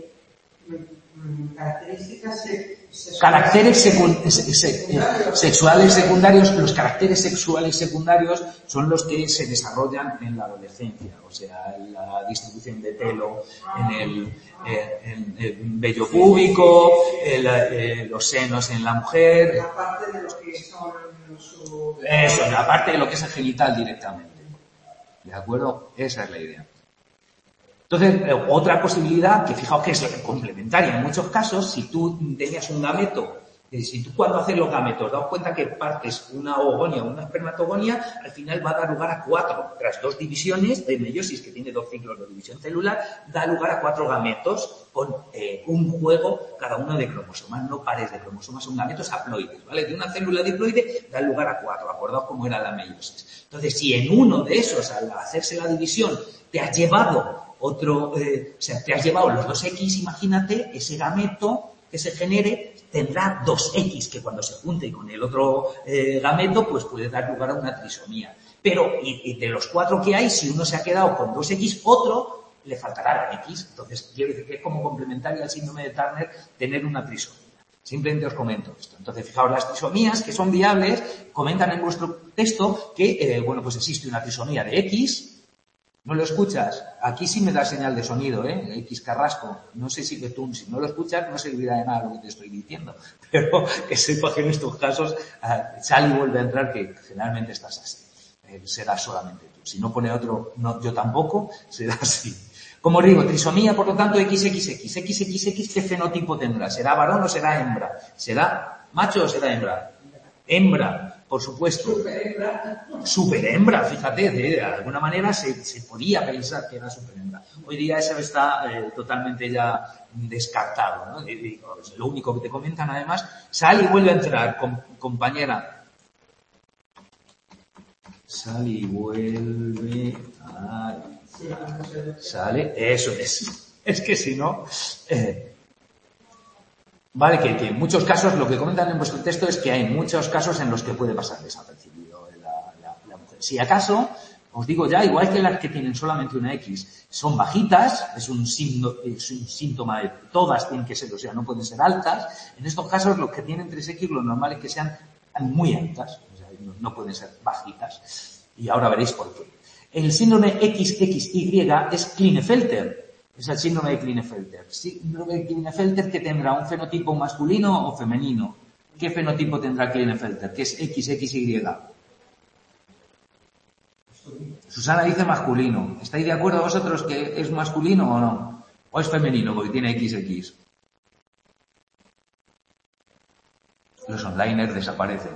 características sexuales secundarios? Los caracteres sexuales secundarios son los que se desarrollan en la adolescencia, o sea, la distribución de pelo en el vello púbico, los senos en la mujer. Aparte de lo que son Eso, aparte de lo que es el genital directamente. ¿De acuerdo? Esa es la idea. Entonces, otra posibilidad, que fijaos que es complementaria en muchos casos, si tú tenías un gameto, si tú cuando haces los gametos das cuenta que partes una oogonia o una espermatogonia, al final va a dar lugar a 4. Tras 2 divisiones de meiosis, que tiene 2 ciclos de división celular, da lugar a 4 gametos con un juego cada uno de cromosomas, no pares de cromosomas, son gametos haploides, ¿vale? De una célula diploide da lugar a 4, acordaos cómo era la meiosis. Entonces, si en uno de esos, al hacerse la división, te has llevado te has llevado los 2X, imagínate, ese gameto que se genere tendrá 2X, que cuando se junte con el otro gameto, pues puede dar lugar a una trisomía. Pero, y de los 4 que hay, si uno se ha quedado con 2X, otro le faltará la X. Entonces, quiero decir que es como complementario al síndrome de Turner tener una trisomía. Simplemente os comento esto. Entonces, fijaos, las trisomías que son viables, comentan en vuestro texto que, pues existe una trisomía de X. ¿No lo escuchas? Aquí sí me da señal de sonido, X Carrasco. No sé si tú, si no lo escuchas, no servirá de nada lo que te estoy diciendo. Pero que sepa que en estos casos sale y vuelve a entrar, que generalmente estás así. Será solamente tú. Si no pone otro, no, yo tampoco, será así. Como os digo, trisomía, por lo tanto, XXX. XXX, ¿qué fenotipo tendrá? ¿Será varón o será hembra? ¿Será macho o será hembra? Hembra. Por supuesto. Superhembra, fíjate, de alguna manera se podía pensar que era superhembra. Hoy día eso está totalmente ya descartado, ¿no? Lo único que te comentan, además, sale y vuelve a entrar, compañera. Sale y vuelve a... Sale, eso es. Es que si no... Vale, que en muchos casos, lo que comentan en vuestro texto es que hay muchos casos en los que puede pasar desapercibido la mujer. Si acaso, os digo ya, igual que las que tienen solamente una X son bajitas, es un síntoma de todas tienen que ser, o sea, no pueden ser altas. En estos casos, los que tienen 3X, lo normal es que sean muy altas, o sea, no pueden ser bajitas. Y ahora veréis por qué. El síndrome XXY es Klinefelter. Es el síndrome de Klinefelter. Síndrome de Klinefelter que tendrá un fenotipo masculino o femenino. ¿Qué fenotipo tendrá Klinefelter? Que es XXY. Susana dice masculino. ¿Estáis de acuerdo vosotros que es masculino o no? ¿O es femenino porque tiene XX? Los onliners desaparecen.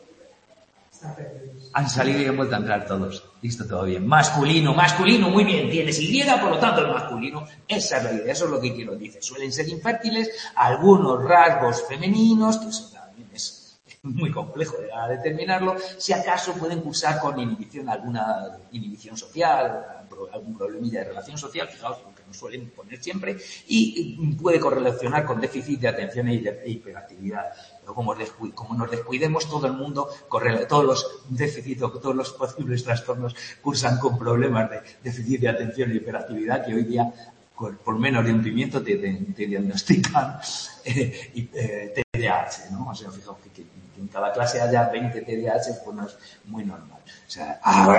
Han salido y han vuelto a entrar todos. Listo, todo bien. Masculino, muy bien. Tienes Y, por lo tanto el masculino. Esa es la idea, eso es lo que quiero decir. Suelen ser infértiles algunos rasgos femeninos, que eso también es muy complejo de determinarlo. Si acaso pueden cursar con inhibición, alguna inhibición social, algún problemilla de relación social, fijaos, aunque no suelen poner siempre, y puede correlacionar con déficit de atención e hiperactividad. Pero como nos descuidemos, todo el mundo, todos los déficits o todos los posibles trastornos cursan con problemas de déficit de atención e hiperactividad, que hoy día, por menos de un pimiento, te diagnostican TDAH, ¿no? O sea, fijaos que en cada clase haya 20 TDAH, pues no es muy normal. O sea,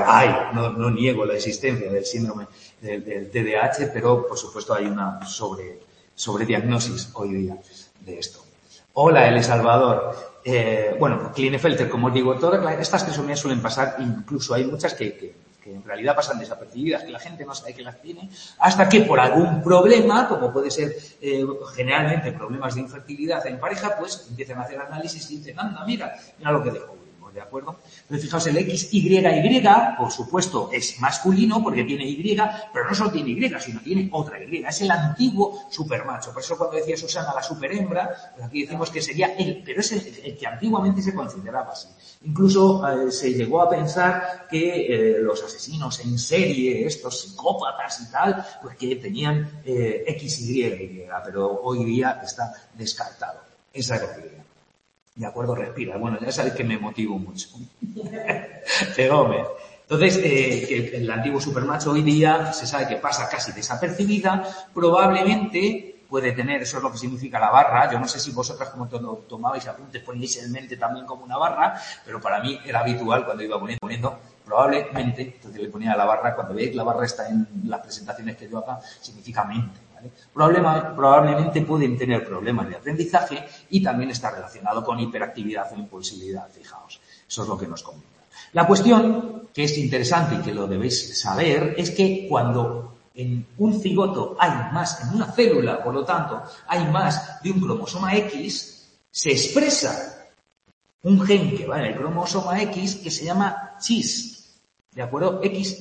no niego la existencia del síndrome del TDAH, pero por supuesto hay una sobrediagnosis hoy día de esto. Hola, El Salvador. Klinefelter, como os digo, todas estas trisomías suelen pasar, incluso hay muchas que en realidad pasan desapercibidas, que la gente no sabe que las tiene, hasta que por algún problema, como puede ser generalmente problemas de infertilidad en pareja, pues empiezan a hacer análisis y dicen, anda, mira lo que descubrimos, ¿de acuerdo? Entonces, fijaos, el XYY, por supuesto, es masculino porque tiene Y, pero no solo tiene Y, sino tiene otra Y. Es el antiguo supermacho. Por eso cuando decía Susana la superhembra, pues aquí decimos que sería pero es el que antiguamente se consideraba así. Incluso se llegó a pensar que los asesinos en serie, estos psicópatas y tal, pues que tenían XYY, pero hoy día está descartado. Esa es la idea. De acuerdo, respira. Bueno, ya sabéis que me motivo mucho. Fenómeno. Entonces, que el antiguo supermacho hoy día se sabe que pasa casi desapercibida, probablemente puede tener, eso es lo que significa la barra. Yo no sé si vosotras como tomabais apuntes poníais en mente también como una barra, pero para mí era habitual cuando iba poniendo probablemente, entonces le ponía la barra, cuando veis la barra está en las presentaciones que yo haga, significa mente. Probablemente pueden tener problemas de aprendizaje y también está relacionado con hiperactividad o impulsividad, fijaos. Eso es lo que nos comenta. La cuestión, que es interesante y que lo debéis saber, es que cuando en un cigoto hay más, en una célula, por lo tanto, hay más de un cromosoma X, se expresa un gen que va en el cromosoma X que se llama CHIS, ¿de acuerdo?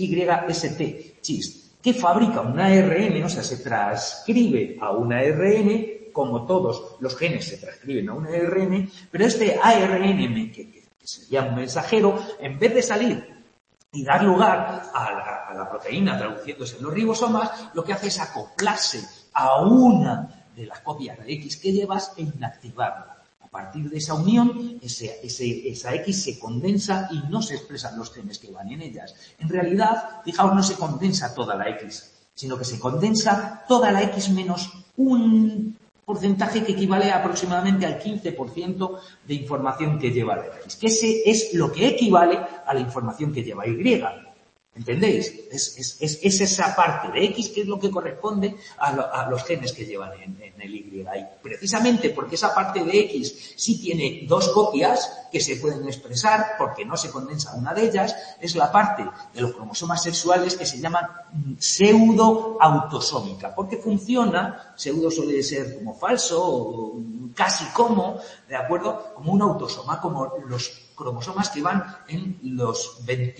XYST, CHIS, que fabrica un ARN, o sea, se transcribe a un ARN, como todos los genes se transcriben a un ARN, pero este ARN, que sería un mensajero, en vez de salir y dar lugar a la proteína traduciéndose en los ribosomas, lo que hace es acoplarse a una de las copias de X que llevas e inactivarla. A partir de esa unión, esa X se condensa y no se expresan los genes que van en ellas. En realidad, fijaos, no se condensa toda la X, sino que se condensa toda la X menos un porcentaje que equivale aproximadamente al 15% de información que lleva la X, que ese es lo que equivale a la información que lleva Y. ¿Entendéis? Es esa parte de X que es lo que corresponde a los genes que llevan en el Y. Y precisamente porque esa parte de X sí tiene dos copias que se pueden expresar porque no se condensa una de ellas, es la parte de los cromosomas sexuales que se llaman pseudoautosómica. Porque funciona, pseudo suele ser como falso o casi como, ¿de acuerdo? Como un autosoma, como los cromosomas que van en los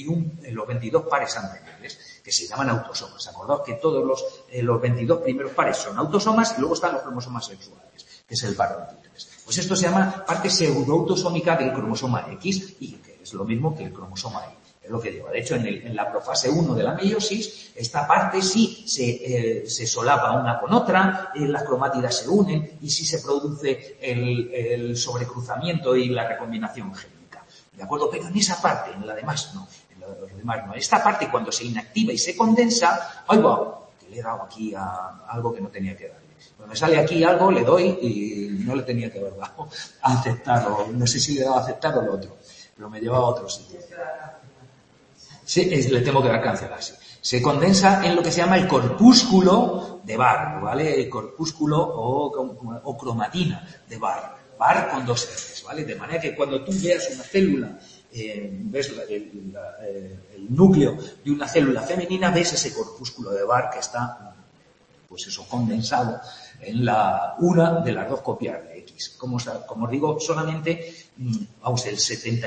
22 pares anteriores, que se llaman autosomas. Acordaos que todos los 22 primeros pares son autosomas y luego están los cromosomas sexuales, que es el par 23. Pues esto se llama parte pseudoautosómica del cromosoma X y que es lo mismo que el cromosoma Y. Es lo que lleva. De hecho, en la profase 1 de la meiosis, esta parte sí se solapa una con otra, las cromátidas se unen y sí se produce el sobrecruzamiento y la recombinación génica. ¿De acuerdo? Pero en esa parte, en la demás no. En los demás no. Esta parte, cuando se inactiva y se condensa, ¡ay, va! Que le he dado aquí a algo que no tenía que darle. Cuando me sale aquí algo, le doy y no le tenía que haber dado a aceptar. No sé si le he dado a aceptar o lo otro. Pero me lleva a otro sitio. Sí, le tengo que dar cancelar, sí. Se condensa en lo que se llama el corpúsculo de Barr, ¿vale? El corpúsculo o cromatina de Barr. Barr con 2 R's, ¿vale? De manera que cuando tú veas una célula, ves el núcleo de una célula femenina, ves ese corpúsculo de Barr que está, pues eso, condensado en una de las 2 copias de X. Como os digo, solamente, vamos, el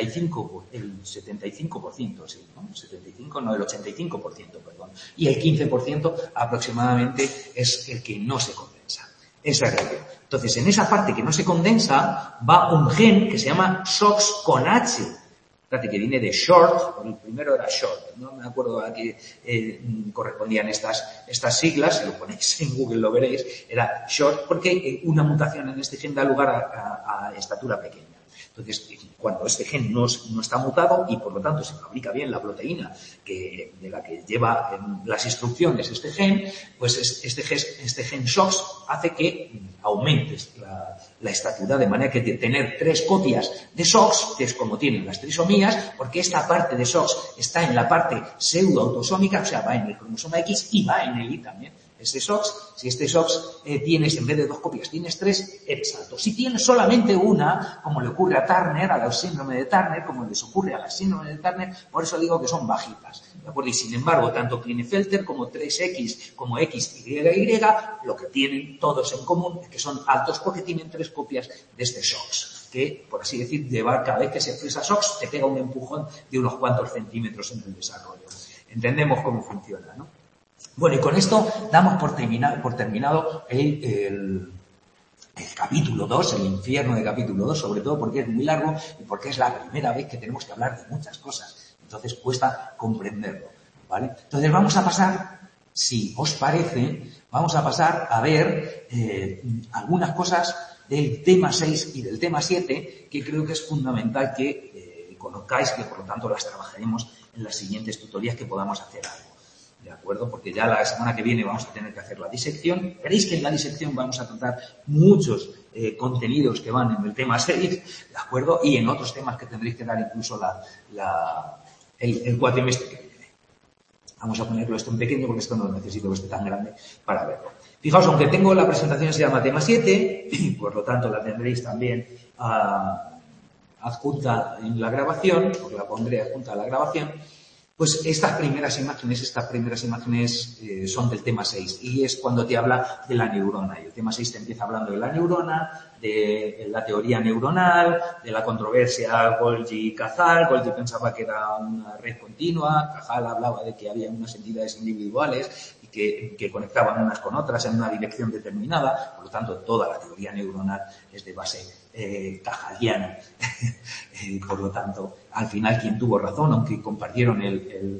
75%, sí, ¿no? El 75, no, el 85%, perdón. Y el 15% aproximadamente es el que no se condensa. Esa es la idea. Entonces, en esa parte que no se condensa, va un gen que se llama SOX con H. Fíjate que viene de short, el primero era short, no me acuerdo a qué correspondían estas siglas, si lo ponéis en Google lo veréis, era short porque una mutación en este gen da lugar a estatura pequeña. Entonces, cuando este gen no está mutado y por lo tanto se fabrica bien la proteína de la que lleva las instrucciones este gen, pues este gen SOX hace que aumentes la estatura, de manera que tener 3 copias de SOX, que es como tienen las trisomías, porque esta parte de SOX está en la parte pseudoautosómica, o sea, va en el cromosoma X y va en el Y también. Este SOX, si este SOX tienes, en vez de 2 copias, tienes 3, eres alto. Si tienes solamente una, como le ocurre a Turner, a la síndrome de Turner, como les ocurre a la síndrome de Turner, por eso digo que son bajitas, ¿de acuerdo? Y sin embargo, tanto Klinefelter como 3X, como XYY, lo que tienen todos en común es que son altos porque tienen 3 copias de este SOX, que, por así decir, cada vez que se expresa SOX, te pega un empujón de unos cuantos centímetros en el desarrollo. Entendemos cómo funciona, ¿no? Bueno, y con esto damos por terminado el capítulo 2, el infierno de capítulo 2, sobre todo porque es muy largo y porque es la primera vez que tenemos que hablar de muchas cosas. Entonces cuesta comprenderlo, ¿vale? Entonces vamos a pasar, si os parece, a ver algunas cosas del tema 6 y del tema 7 que creo que es fundamental que conozcáis, que por lo tanto las trabajaremos en las siguientes tutorías que podamos hacer algo. ¿De acuerdo? Porque ya la semana que viene vamos a tener que hacer la disección. Veréis que en la disección vamos a tratar muchos contenidos que van en el tema 6, ¿de acuerdo? Y en otros temas que tendréis que dar incluso el cuatrimestre que viene. Vamos a ponerlo esto en pequeño porque esto no lo necesito que esté tan grande para verlo. Fijaos, aunque tengo la presentación se llama tema 7, y por lo tanto la tendréis también adjunta en la grabación, porque la pondré adjunta a la grabación. Pues estas primeras imágenes son del tema 6 y es cuando te habla de la neurona. Y el tema 6 te empieza hablando de la neurona, de la teoría neuronal, de la controversia Golgi-Cajal. Golgi pensaba que era una red continua, Cajal hablaba de que había unas entidades individuales y que conectaban unas con otras en una dirección determinada. Por lo tanto, toda la teoría neuronal es de base cajaliana. Por lo tanto, al final quien tuvo razón, aunque compartieron el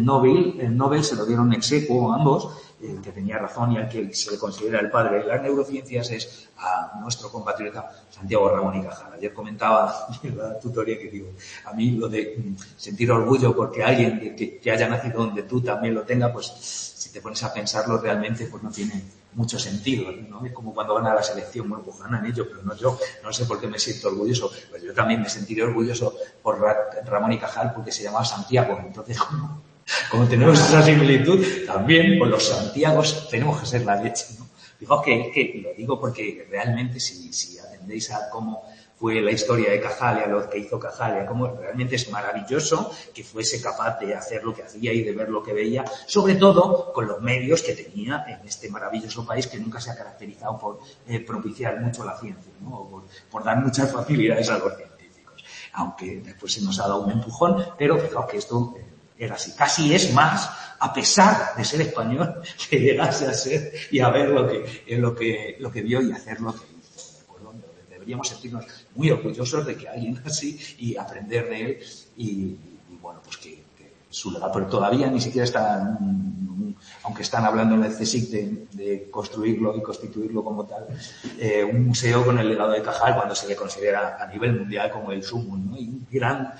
Nobel se lo dieron ex aequo ambos, el que tenía razón y al que se le considera el padre de las neurociencias es a nuestro compatriota Santiago Ramón y Cajal. Ayer comentaba en la tutoría que digo, a mí lo de sentir orgullo porque alguien que haya nacido donde tú también lo tenga, pues si te pones a pensarlo realmente pues no tiene mucho sentido, ¿no? Es como cuando van a la selección, bueno, pues ganan ellos, pero no yo, no sé por qué me siento orgulloso, pues yo también me sentiré orgulloso por Ramón y Cajal porque se llamaba Santiago, entonces como tenemos esa similitud, también con los Santiagos tenemos que ser la leche, ¿no? Fijaos que lo digo porque realmente si atendéis a cómo fue la historia de Cajal y a lo que hizo Cajal y a cómo realmente es maravilloso que fuese capaz de hacer lo que hacía y de ver lo que veía, sobre todo con los medios que tenía en este maravilloso país que nunca se ha caracterizado por propiciar mucho la ciencia, ¿no? O por dar muchas facilidades a los científicos. Aunque después se nos ha dado un empujón, pero fijaos que esto era así. Casi es más, a pesar de ser español, que llegase a ser y a ver lo que vio y hacer lo que hizo. Deberíamos sentirnos muy orgullosos de que alguien así y aprender de él y bueno, pues que su legado, pero todavía ni siquiera está, aunque están hablando en el CSIC de construirlo y constituirlo como tal, un museo con el legado de Cajal cuando se le considera a nivel mundial como el sumum, ¿no? Y gran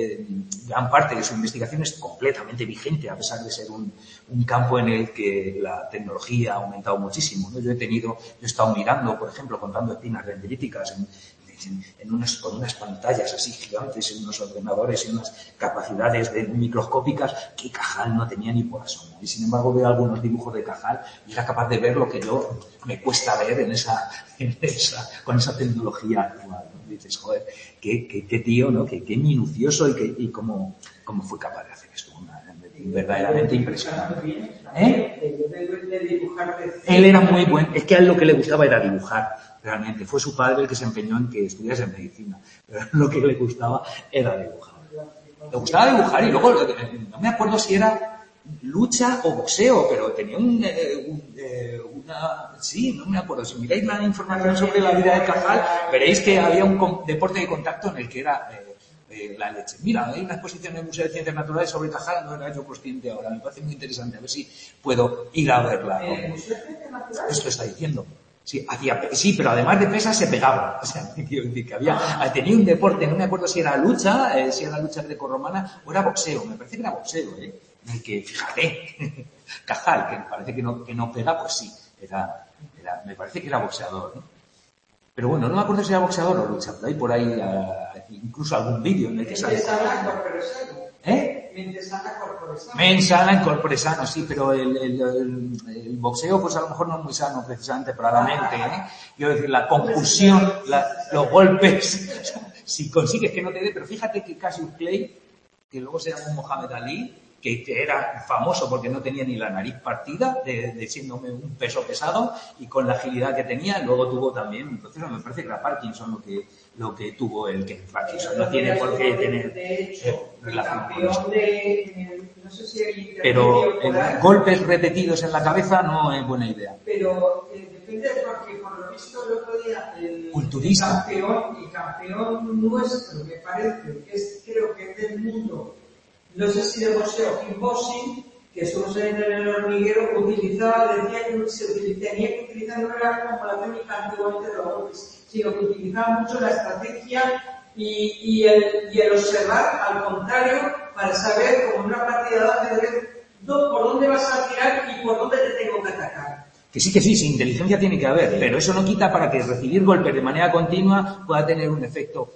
parte de su investigación es completamente vigente a pesar de ser un campo en el que la tecnología ha aumentado muchísimo, ¿no? Yo he estado mirando, por ejemplo, contando espinas dendríticas en con unas pantallas así gigantes, en unos ordenadores, en unas capacidades microscópicas que Cajal no tenía ni por asomo. Y sin embargo veo algunos dibujos de Cajal y era capaz de ver lo que yo me cuesta ver con esa tecnología actual, ¿no? Dices, joder, qué tío, ¿no? Qué minucioso y cómo fue capaz de hacer esto. Verdaderamente impresionante. Él era muy buen, es que a él lo que le gustaba era dibujar, realmente. Fue su padre el que se empeñó en que estudiase medicina, pero lo que le gustaba era dibujar. Le gustaba dibujar y luego, no me acuerdo si era lucha o boxeo, pero tenía sí, no me acuerdo. Si miráis la información sobre la vida de Cajal, veréis que había un deporte de contacto en el que era la leche. Mira, hay una exposición en el Museo de Ciencias Naturales sobre Cajal, no era yo consciente ahora, me parece muy interesante, a ver si puedo ir a verla. Esto está diciendo. Sí, pero además de pesas se pegaba. O sea, quiero decir que tenía un deporte, no me acuerdo si era lucha grecorromana o era boxeo, me parece que era boxeo, en el que, fíjate, Cajal, que parece que no pega, pues sí, me parece que era boxeador, ¿no? Pero bueno, no me acuerdo si era boxeador o lucha, pero hay por ahí incluso algún vídeo en el que sale. Mente sana en corpore sano, sí, pero el boxeo pues a lo mejor no es muy sano precisamente para la mente, ¿eh? Quiero decir, la concusión, los golpes, si consigues que no te dé, pero fíjate que Cassius Clay, que luego se llamó Mohamed Ali, que era famoso porque no tenía ni la nariz partida, de siendo un peso pesado, y con la agilidad que tenía, luego tuvo también, entonces me parece que era Parkinson lo que tuvo el que Parkinson no tiene por qué tener relación con eso. Pero golpes repetidos en la cabeza no es buena idea. Pero depende porque por lo visto el otro día culturista. El campeón nuestro, me parece, que creo que es del mundo, no sé si de boxeo, kickboxing, que estuvo saliendo en el hormiguero, decía que tenía que utilizar no era como la técnica antiguamente de los golpes, sino que utilizaba mucho la estrategia y el observar al contrario para saber, como una partida de ajedrez, por dónde vas a tirar y por dónde te tengo que atacar. Que sí, inteligencia tiene que haber, pero eso no quita para que recibir golpes de manera continua pueda tener un efecto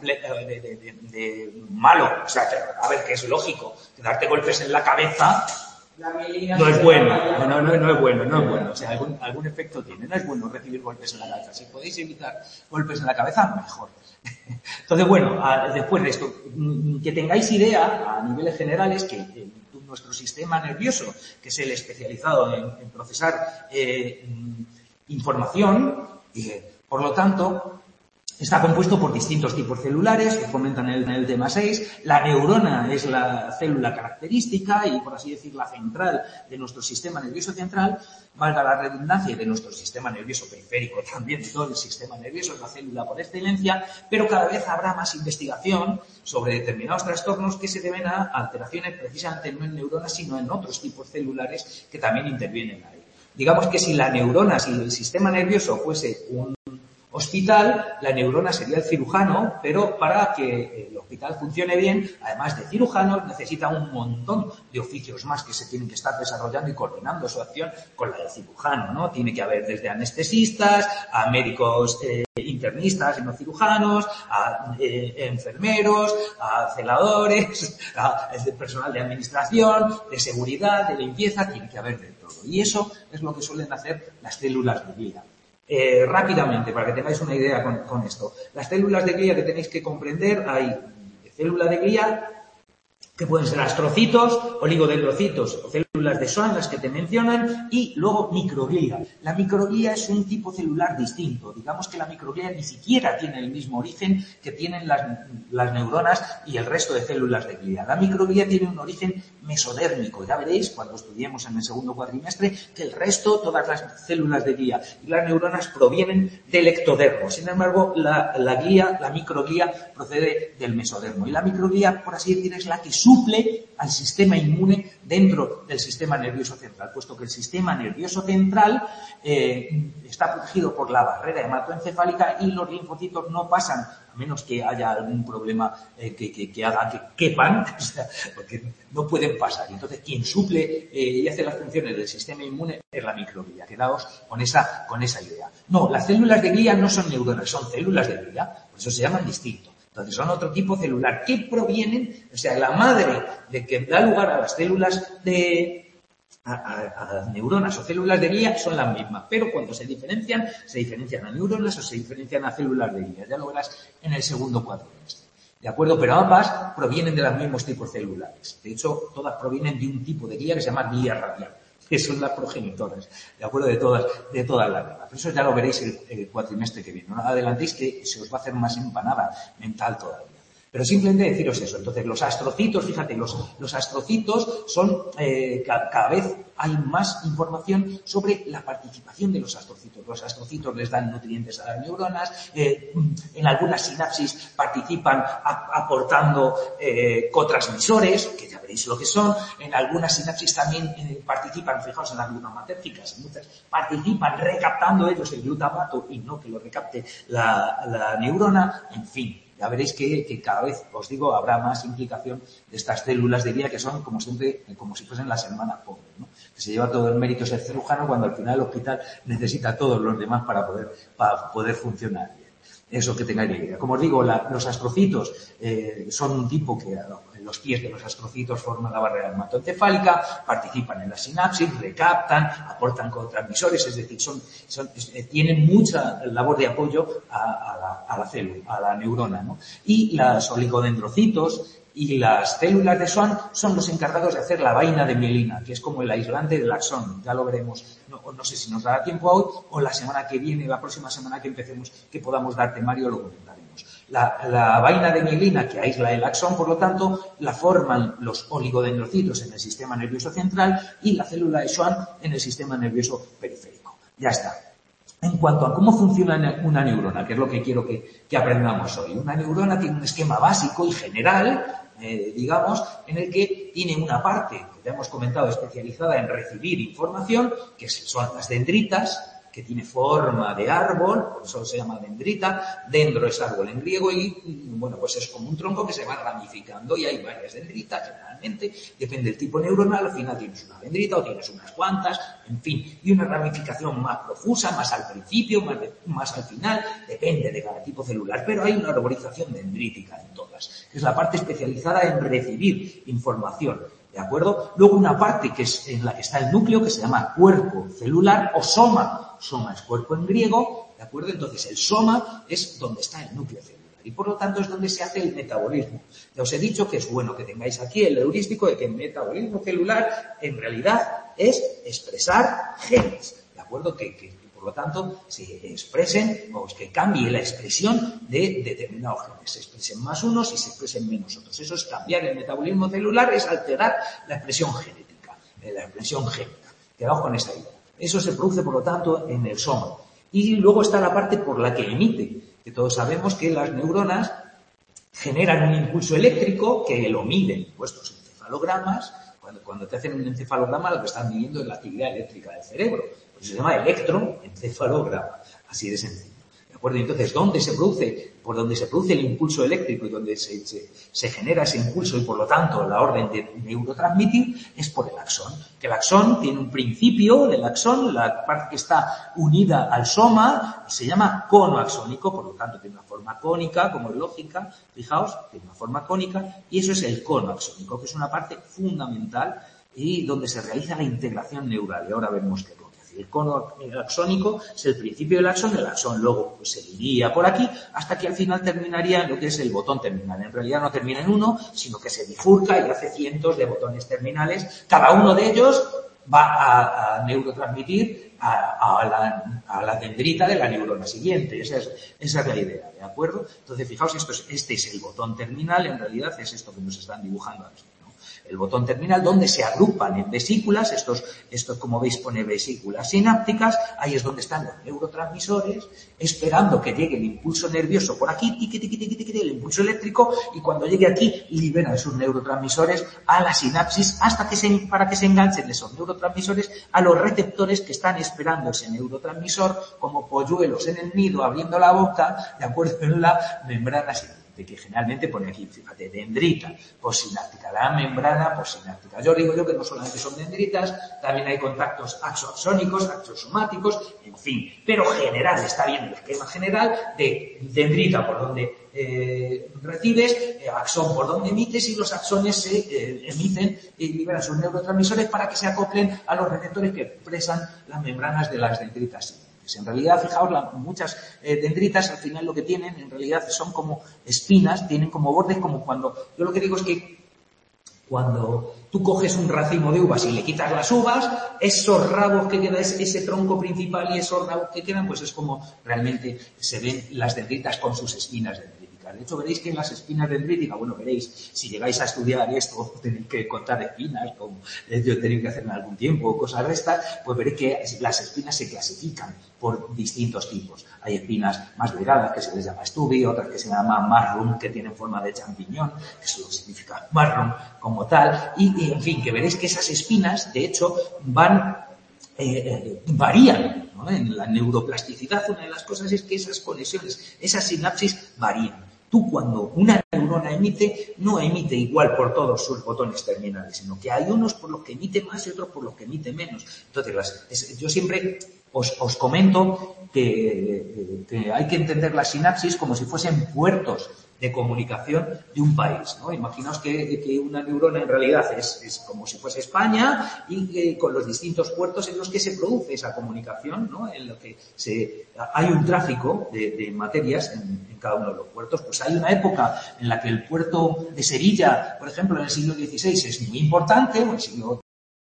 de malo. O sea, a ver, que es lógico, que darte golpes en la cabeza no es bueno, no es bueno. O sea, algún efecto tiene. No es bueno recibir golpes en la cabeza. Si podéis evitar golpes en la cabeza, mejor. Entonces, bueno, después de esto, que tengáis idea a niveles generales que nuestro sistema nervioso, que es el especializado en procesar información, por lo tanto, está compuesto por distintos tipos celulares que comentan en el tema 6. La neurona es la célula característica y, por así decir, la central de nuestro sistema nervioso central, valga la redundancia, de nuestro sistema nervioso periférico también, de todo el sistema nervioso, es la célula por excelencia, pero cada vez habrá más investigación sobre determinados trastornos que se deben a alteraciones precisamente no en neuronas, sino en otros tipos celulares que también intervienen ahí. Digamos que si el sistema nervioso fuese un hospital, la neurona sería el cirujano, pero para que el hospital funcione bien, además de cirujanos, necesita un montón de oficios más que se tienen que estar desarrollando y coordinando su acción con la del cirujano, ¿no? Tiene que haber desde anestesistas, a médicos internistas y no cirujanos, a enfermeros, a celadores, a personal de administración, de seguridad, de limpieza, tiene que haber de todo. Y eso es lo que suelen hacer las células de glía. Rápidamente, para que tengáis una idea con esto. Las células de glía que tenéis que comprender, hay células de glía que pueden ser astrocitos, oligodendrocitos o células de Schwann, las que te mencionan, y luego microglía. La microglía es un tipo celular distinto. Digamos que la microglía ni siquiera tiene el mismo origen que tienen las neuronas y el resto de células de glía. La microglía tiene un origen mesodérmico. Ya veréis, cuando estudiemos en el segundo cuatrimestre, que el resto, todas las células de glía y las neuronas provienen del ectodermo. Sin embargo, la microglía procede del mesodermo. Y la microglía, por así decir, es la que suple al sistema inmune dentro del sistema nervioso central, puesto que el sistema nervioso central está protegido por la barrera hematoencefálica y los linfocitos no pasan, a menos que haya algún problema que haga que quepan, o sea, porque no pueden pasar. Entonces, quien suple y hace las funciones del sistema inmune es la microglía. Quedaos con esa idea. No, las células de glía no son neuronas, son células de glía. por eso se llaman distintos. Entonces son otro tipo celular que provienen, o sea, la madre de que da lugar a las células a neuronas o células de glía son las mismas, pero cuando se diferencian a neuronas o se diferencian a células de glía. Ya lo verás en el segundo cuatrimestre. ¿De acuerdo? Pero ambas provienen de los mismos tipos celulares. De hecho, todas provienen de un tipo de glía que se llama glía radial, que son las progenitoras, ¿de acuerdo? De todas las ramas. Pero eso ya lo veréis el cuatrimestre que viene. No adelantéis que se os va a hacer más empanada mental todavía. Pero simplemente deciros eso. Entonces, los astrocitos, fíjate, los astrocitos son, cada vez hay más información sobre la participación de los astrocitos. Los astrocitos les dan nutrientes a las neuronas, en algunas sinapsis participan aportando cotransmisores, que ya veréis lo que son, en algunas sinapsis también participan, fijaos en las glutamotérgicas, muchas participan recaptando ellos el glutamato y no que lo recapte la neurona, en fin. Ya veréis que cada vez, os digo, habrá más implicación de estas células de glía que son, como siempre, como si fuesen las hermanas pobres, ¿no? Que se lleva todo el mérito ser cirujano cuando al final el hospital necesita a todos los demás para poder funcionar bien. Eso que tengáis idea. Como os digo, los astrocitos son un tipo que los pies de los astrocitos forman la barrera hematoencefálica, participan en la sinapsis, recaptan, aportan cotransmisores, es decir, tienen mucha labor de apoyo a la célula, a la neurona, ¿no? Y los oligodendrocitos y las células de Schwann son los encargados de hacer la vaina de mielina, que es como el aislante del axón. Ya lo veremos, no sé si nos dará tiempo hoy o la semana que viene, la próxima semana que empecemos, que podamos dar temario, lo comentaremos. La vaina de mielina que aísla el axón, por lo tanto, la forman los oligodendrocitos en el sistema nervioso central y la célula de Schwann en el sistema nervioso periférico. Ya está. En cuanto a cómo funciona una neurona, que es lo que quiero que aprendamos hoy. Una neurona tiene un esquema básico y general, digamos, en el que tiene una parte, que ya hemos comentado, especializada en recibir información, que son las dendritas, que tiene forma de árbol, por eso se llama dendrita. Dendro es árbol en griego y bueno, pues es como un tronco que se va ramificando y hay varias dendritas generalmente, depende del tipo neuronal, al final tienes una dendrita o tienes unas cuantas, en fin, y una ramificación más profusa, más al principio, más al final, depende de cada tipo celular, pero hay una arborización dendrítica en todas, que es la parte especializada en recibir información. ¿De acuerdo? Luego una parte que es en la que está el núcleo, que se llama cuerpo celular o soma. Soma es cuerpo en griego, ¿de acuerdo? Entonces el soma es donde está el núcleo celular y por lo tanto es donde se hace el metabolismo. Ya os he dicho que es bueno que tengáis aquí el heurístico de que el metabolismo celular en realidad es expresar genes, ¿de acuerdo? Que por lo tanto se expresen o que cambie la expresión de determinados genes. Se expresen más unos y se expresen menos otros. Eso es cambiar el metabolismo celular, es alterar la expresión genética, Quedaos con esta idea. Eso se produce, por lo tanto, en el soma. Y luego está la parte por la que emite, que todos sabemos que las neuronas generan un impulso eléctrico que lo miden vuestros encefalogramas. Cuando te hacen un encefalograma, lo que están midiendo es la actividad eléctrica del cerebro. Por eso se llama electroencefalograma, así de sencillo. ¿De acuerdo? Entonces, ¿dónde se produce? Por donde se produce el impulso eléctrico y donde se genera ese impulso y por lo tanto la orden de neurotransmitir es por el axón. Que el axón tiene un principio del axón, la parte que está unida al soma se llama cono axónico, por lo tanto tiene una forma cónica, como es lógica, fijaos, tiene una forma cónica y eso es el cono axónico, que es una parte fundamental y donde se realiza la integración neural. Y ahora veremos qué. El cono axónico es el principio del axón, el axón luego pues, seguiría por aquí hasta que al final terminaría en lo que es el botón terminal. En realidad no termina en uno, sino que se bifurca y hace cientos de botones terminales. Cada uno de ellos va a neurotransmitir a la dendrita de la neurona siguiente. Esa es la idea, ¿de acuerdo? Entonces, fijaos, este es el botón terminal, en realidad es esto que nos están dibujando aquí. El botón terminal donde se agrupan en vesículas, estos como veis pone vesículas sinápticas, ahí es donde están los neurotransmisores, esperando que llegue el impulso nervioso por aquí, el impulso eléctrico, y cuando llegue aquí liberan sus neurotransmisores a la sinapsis para que se enganchen esos neurotransmisores a los receptores que están esperando ese neurotransmisor como polluelos en el nido abriendo la boca, de acuerdo, en la membrana sinapsis. de que generalmente pone aquí, fíjate, dendrita postsináptica, la membrana postsináptica. Yo digo que no solamente son dendritas, también hay contactos axoaxónicos, axosomáticos, en fin, pero general, está bien el esquema general de dendrita por donde recibes, axón por donde emites, y los axones se emiten y liberan sus neurotransmisores para que se acoplen a los receptores que expresan las membranas de las dendritas. En realidad, fijaos, muchas dendritas al final lo que tienen en realidad son como espinas, tienen como bordes, como cuando, yo lo que digo es que cuando tú coges un racimo de uvas y le quitas las uvas, esos rabos que quedan, ese tronco principal y esos rabos que quedan, pues es como realmente se ven las dendritas con sus espinas dendríticas. De hecho, veréis que en las espinas dendríticas, bueno, veréis, si llegáis a estudiar esto, tenéis que contar espinas, como yo tenía que hacer en algún tiempo, cosas de estas, pues veréis que las espinas se clasifican por distintos tipos. Hay espinas más delgadas, que se les llama stubi, otras que se llaman marrum, que tienen forma de champiñón, que eso significa marrum como tal, y en fin, que veréis que esas espinas, de hecho, varían, ¿no? En la neuroplasticidad, una de las cosas es que esas conexiones, esas sinapsis varían. Tú cuando una neurona emite, no emite igual por todos sus botones terminales, sino que hay unos por los que emite más y otros por los que emite menos. Entonces, yo siempre os comento que hay que entender las sinapsis como si fuesen puertos de comunicación de un país, ¿no? Imaginaos que una neurona en realidad es como si fuese España y con los distintos puertos en los que se produce esa comunicación, ¿no? En lo que hay un tráfico de materias en cada uno de los puertos. Pues hay una época en la que el puerto de Sevilla, por ejemplo, en el siglo XVI es muy importante, o el siglo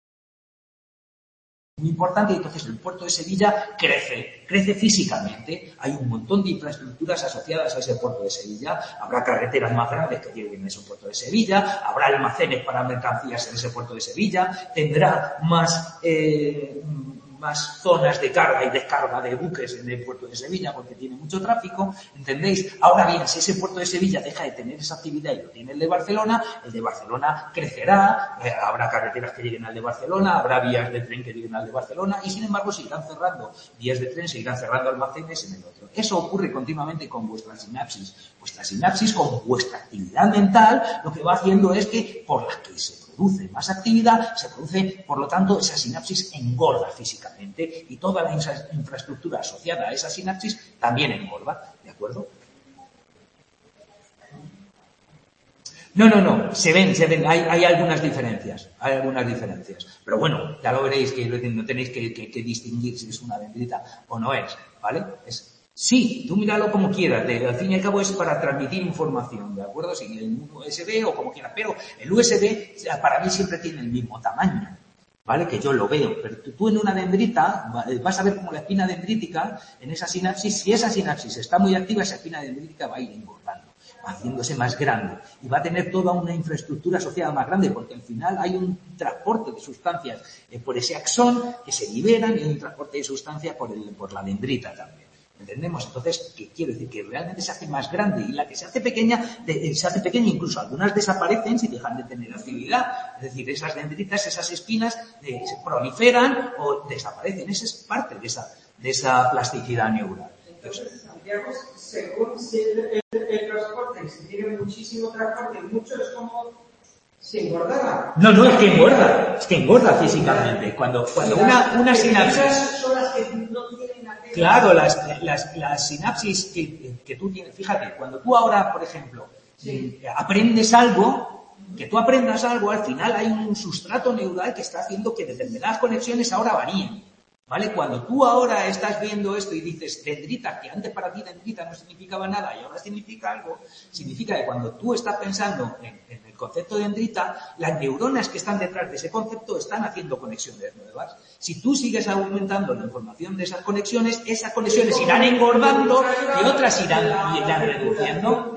muy importante, y entonces el puerto de Sevilla crece físicamente. Hay un montón de infraestructuras asociadas a ese puerto de Sevilla. Habrá carreteras más grandes que lleguen a ese puerto de Sevilla, habrá almacenes para mercancías en ese puerto de Sevilla, tendrá más zonas de carga y descarga de buques en el puerto de Sevilla porque tiene mucho tráfico, ¿entendéis? Ahora bien, si ese puerto de Sevilla deja de tener esa actividad y lo tiene el de Barcelona crecerá, habrá carreteras que lleguen al de Barcelona, habrá vías de tren que lleguen al de Barcelona y sin embargo seguirán cerrando vías de tren, seguirán cerrando almacenes en el otro. Eso ocurre continuamente con vuestra sinapsis. Vuestra sinapsis, con vuestra actividad mental, lo que va haciendo es que por la que se produce más actividad, se produce, por lo tanto, esa sinapsis engorda físicamente y toda la infraestructura asociada a esa sinapsis también engorda, ¿de acuerdo? No, se ven, hay algunas diferencias, pero bueno, ya lo veréis que no tenéis que distinguir si es una dendrita o no es, ¿vale? Sí, tú míralo como quieras, al fin y al cabo es para transmitir información, ¿de acuerdo? Si el USB o como quieras, pero el USB para mí siempre tiene el mismo tamaño, ¿vale? Que yo lo veo, pero tú en una dendrita vas a ver como la espina dendrítica en esa sinapsis, si esa sinapsis está muy activa, esa espina dendrítica va a ir engordando, va haciéndose más grande y va a tener toda una infraestructura asociada más grande porque al final hay un transporte de sustancias por ese axón que se liberan y hay un transporte de sustancias por la dendrita también. ¿Entendemos? Entonces, ¿qué quiero decir? Que realmente se hace más grande y la que se hace pequeña, incluso algunas desaparecen si dejan de tener actividad. Es decir, esas dendritas, esas espinas se proliferan o desaparecen. Esa es parte de esa plasticidad neural. Entonces, Santiago, según si el transporte, si tiene muchísimo transporte y mucho, es como si engordara. No, es que engorda físicamente. Cuando una sinapsis... Son las que no tienen la pena. Claro, las sinapsis que tú tienes, fíjate, cuando tú ahora, por ejemplo, aprendes algo, que tú aprendas algo, al final hay un sustrato neural que está haciendo que determinadas conexiones ahora varíen, ¿vale? Cuando tú ahora estás viendo esto y dices dendrita, que antes para ti dendrita no significaba nada y ahora significa algo, significa que cuando tú estás pensando en el concepto de dendrita, las neuronas que están detrás de ese concepto están haciendo conexiones nuevas. Si tú sigues aumentando la información de esas conexiones irán engordando y otras irán reduciendo.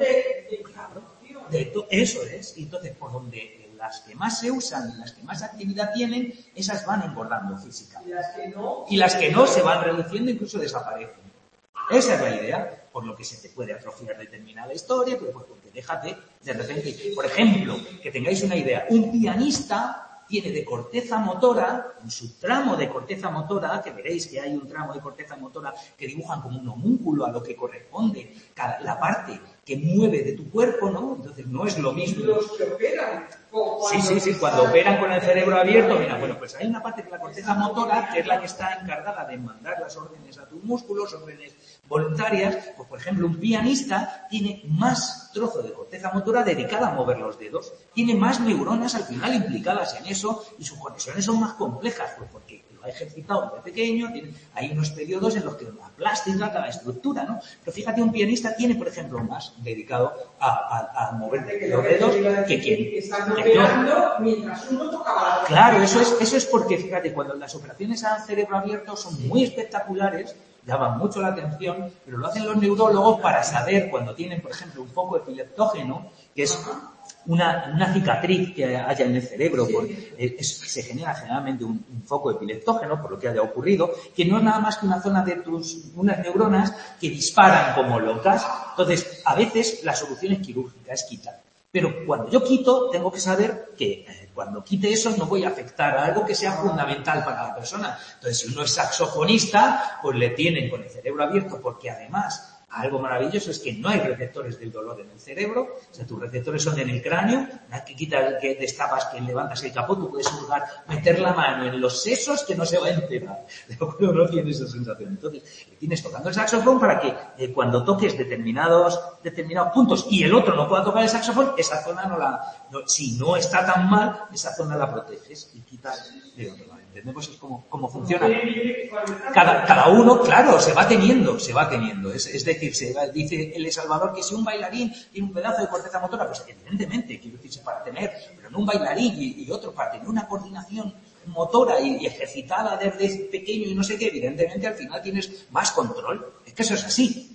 Eso es. Y entonces, por donde las que más se usan y las que más actividad tienen, esas van engordando físicamente. Y las que no se van reduciendo, incluso desaparecen. Esa es la idea, por lo que se te puede atrofiar determinada historia, pero porque déjate de repente, por ejemplo, que tengáis una idea, un pianista tiene de corteza motora, en su tramo de corteza motora, que veréis que hay un tramo de corteza motora que dibujan como un homúnculo a lo que corresponde la parte que mueve de tu cuerpo, ¿no? Entonces no es lo mismo. Los que operan. Sí, cuando operan con el cerebro abierto, mira, bueno, pues hay una parte que es la corteza motora, que es la que está encargada de mandar las órdenes a tus músculos, órdenes voluntarias. Pues, por ejemplo, un pianista tiene más trozo de corteza motora dedicada a mover los dedos, tiene más neuronas al final implicadas en eso y sus conexiones son más complejas, pues porque lo ha ejercitado desde pequeño, hay unos periodos en los que la plástica, cada estructura, ¿no? Pero fíjate, un pianista tiene, por ejemplo, más dedicado a mover los dedos que quien. Están operando mientras uno tocaba la. Claro, eso es porque, fíjate, cuando las operaciones a cerebro abierto son muy espectaculares, llaman mucho la atención, pero lo hacen los neurólogos para saber cuando tienen, por ejemplo, un foco epileptógeno, que es una cicatriz que haya en el cerebro, se genera generalmente un foco epileptógeno, por lo que haya ocurrido, que no es nada más que una zona de unas neuronas que disparan como locas. Entonces, a veces la solución es quirúrgica, es quitar. Pero cuando yo quito, tengo que saber que cuando quite eso no voy a afectar a algo que sea fundamental para la persona. Entonces, si uno es saxofonista, pues le tienen con el cerebro abierto, porque además algo maravilloso es que no hay receptores del dolor en el cerebro, o sea, tus receptores son en el cráneo, una que quitas, que destapas, que levantas el capó, tú puedes hurgar, meter la mano en los sesos que no se va a enterar, ¿de acuerdo? No tienes esa sensación. Entonces, tienes tocando el saxofón para que cuando toques determinados puntos y el otro no pueda tocar el saxofón, esa zona si no está tan mal, esa zona la proteges y quitas de otro lado. ¿Entendemos cómo funciona? Cada uno, claro, se va teniendo. Es decir, dice el Salvador que si un bailarín tiene un pedazo de corteza motora, pues evidentemente, quiero decirse para tener, pero no un bailarín y otro para tener una coordinación motora y ejercitada desde pequeño y no sé qué, evidentemente al final tienes más control. Es que eso es así.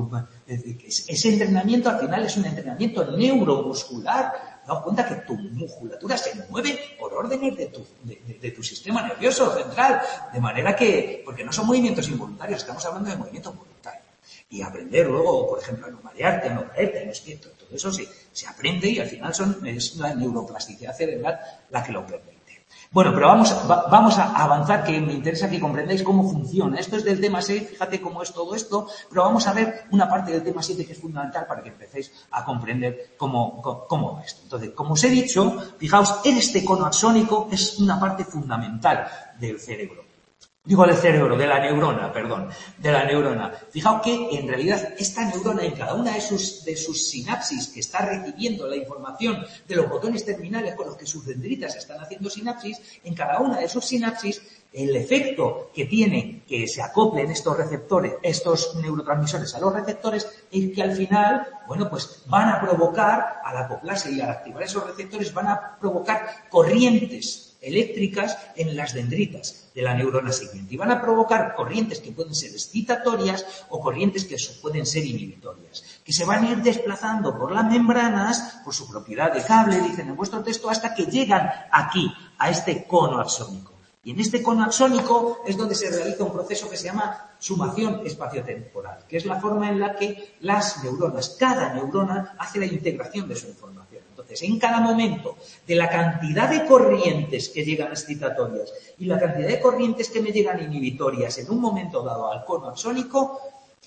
Ese entrenamiento al final es un entrenamiento neuromuscular. Daos cuenta que tu musculatura se mueve por órdenes de tu sistema nervioso central, de manera que, porque no son movimientos involuntarios, estamos hablando de movimientos voluntarios. Y aprender luego, por ejemplo, a no marearte, a no caerte, no es cierto, todo eso se aprende y al final es la neuroplasticidad cerebral la que lo permite. Bueno, pero vamos a avanzar, que me interesa que comprendáis cómo funciona. Esto es del tema 6, fíjate cómo es todo esto, pero vamos a ver una parte del tema 7 que es fundamental para que empecéis a comprender cómo va esto. Entonces, como os he dicho, fijaos, este cono axónico es una parte fundamental del cerebro. De la neurona. Fijaos que en realidad esta neurona en cada una de sus sinapsis que está recibiendo la información de los botones terminales con los que sus dendritas están haciendo sinapsis, en cada una de sus sinapsis el efecto que tiene que se acoplen estos receptores, estos neurotransmisores a los receptores, es que al final, bueno, pues van a provocar, al acoplarse y al activar esos receptores, van a provocar corrientes eléctricas en las dendritas de la neurona siguiente y van a provocar corrientes que pueden ser excitatorias o corrientes que pueden ser inhibitorias, que se van a ir desplazando por las membranas, por su propiedad de cable, dicen en vuestro texto, hasta que llegan aquí, a este cono axónico. Y en este cono axónico es donde se realiza un proceso que se llama sumación espaciotemporal, que es la forma en la que las neuronas, cada neurona, hace la integración de su información. Entonces, en cada momento, de la cantidad de corrientes que llegan excitatorias y la cantidad de corrientes que me llegan inhibitorias en un momento dado al cono axónico,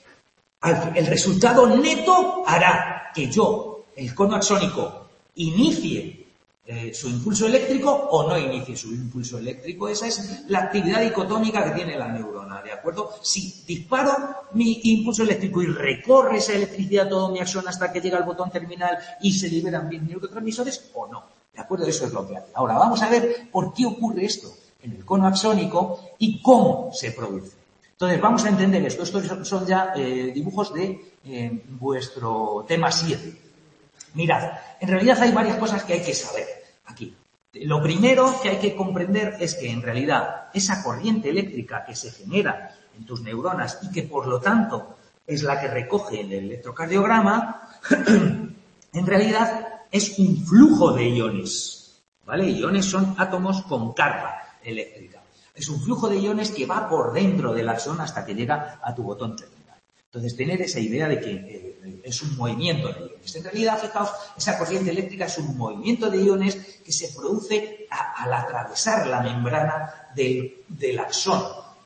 el resultado neto hará que el cono axónico, inicie su impulso eléctrico o no inicie su impulso eléctrico. Esa es la actividad dicotómica que tiene la neurona, ¿de acuerdo? Si disparo mi impulso eléctrico y recorre esa electricidad a todo mi axón hasta que llega al botón terminal y se liberan mis neurotransmisores o no, ¿de acuerdo? Eso es lo que hace. Ahora vamos a ver por qué ocurre esto en el cono axónico y cómo se produce. Entonces vamos a entender esto. Estos son ya dibujos de vuestro tema 7. Mirad, en realidad hay varias cosas que hay que saber aquí. Lo primero que hay que comprender es que en realidad esa corriente eléctrica que se genera en tus neuronas y que por lo tanto es la que recoge el electrocardiograma, en realidad es un flujo de iones, ¿vale? Iones son átomos con carga eléctrica. Es un flujo de iones que va por dentro del axón hasta que llega a tu botón terminal. Entonces, tener esa idea de que es un movimiento de iones. En realidad, fijaos, esa corriente eléctrica es un movimiento de iones que se produce al atravesar la membrana del axón,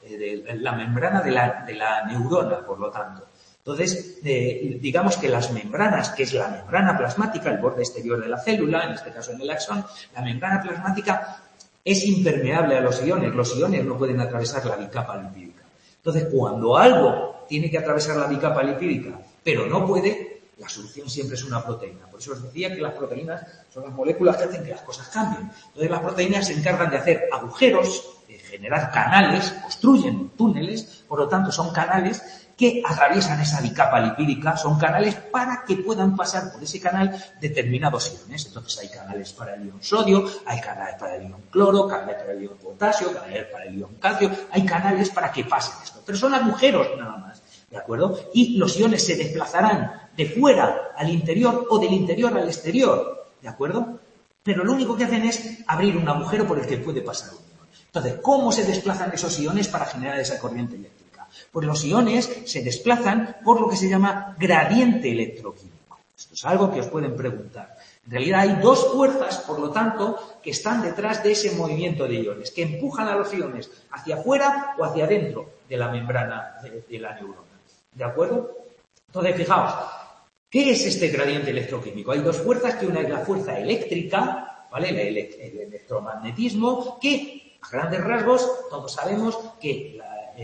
la membrana de la neurona, por lo tanto. Entonces, digamos que las membranas, que es la membrana plasmática, el borde exterior de la célula, en este caso en el axón, la membrana plasmática es impermeable a los iones. Los iones no pueden atravesar la bicapa lipídica. Entonces, cuando algo tiene que atravesar la bicapa lipídica, pero no puede, la solución siempre es una proteína. Por eso os decía que las proteínas son las moléculas que hacen que las cosas cambien. Entonces, las proteínas se encargan de hacer agujeros, de generar canales, construyen túneles, por lo tanto, son canales que atraviesan esa bicapa lipídica, son canales para que puedan pasar por ese canal determinados iones. Entonces hay canales para el ion sodio, hay canales para el ion cloro, canales para el ion potasio, canales para el ion calcio, hay canales para que pasen esto. Pero son agujeros nada más, ¿de acuerdo? Y los iones se desplazarán de fuera al interior o del interior al exterior, ¿de acuerdo? Pero lo único que hacen es abrir un agujero por el que puede pasar un ion. Entonces, ¿cómo se desplazan esos iones para generar esa corriente eléctrica? Pues los iones se desplazan por lo que se llama gradiente electroquímico. Esto es algo que os pueden preguntar. En realidad hay dos fuerzas, por lo tanto, que están detrás de ese movimiento de iones, que empujan a los iones hacia afuera o hacia adentro de la membrana de la neurona. ¿De acuerdo? Entonces, fijaos, ¿qué es este gradiente electroquímico? Hay dos fuerzas, que una es la fuerza eléctrica, ¿vale? El electromagnetismo, que a grandes rasgos todos sabemos que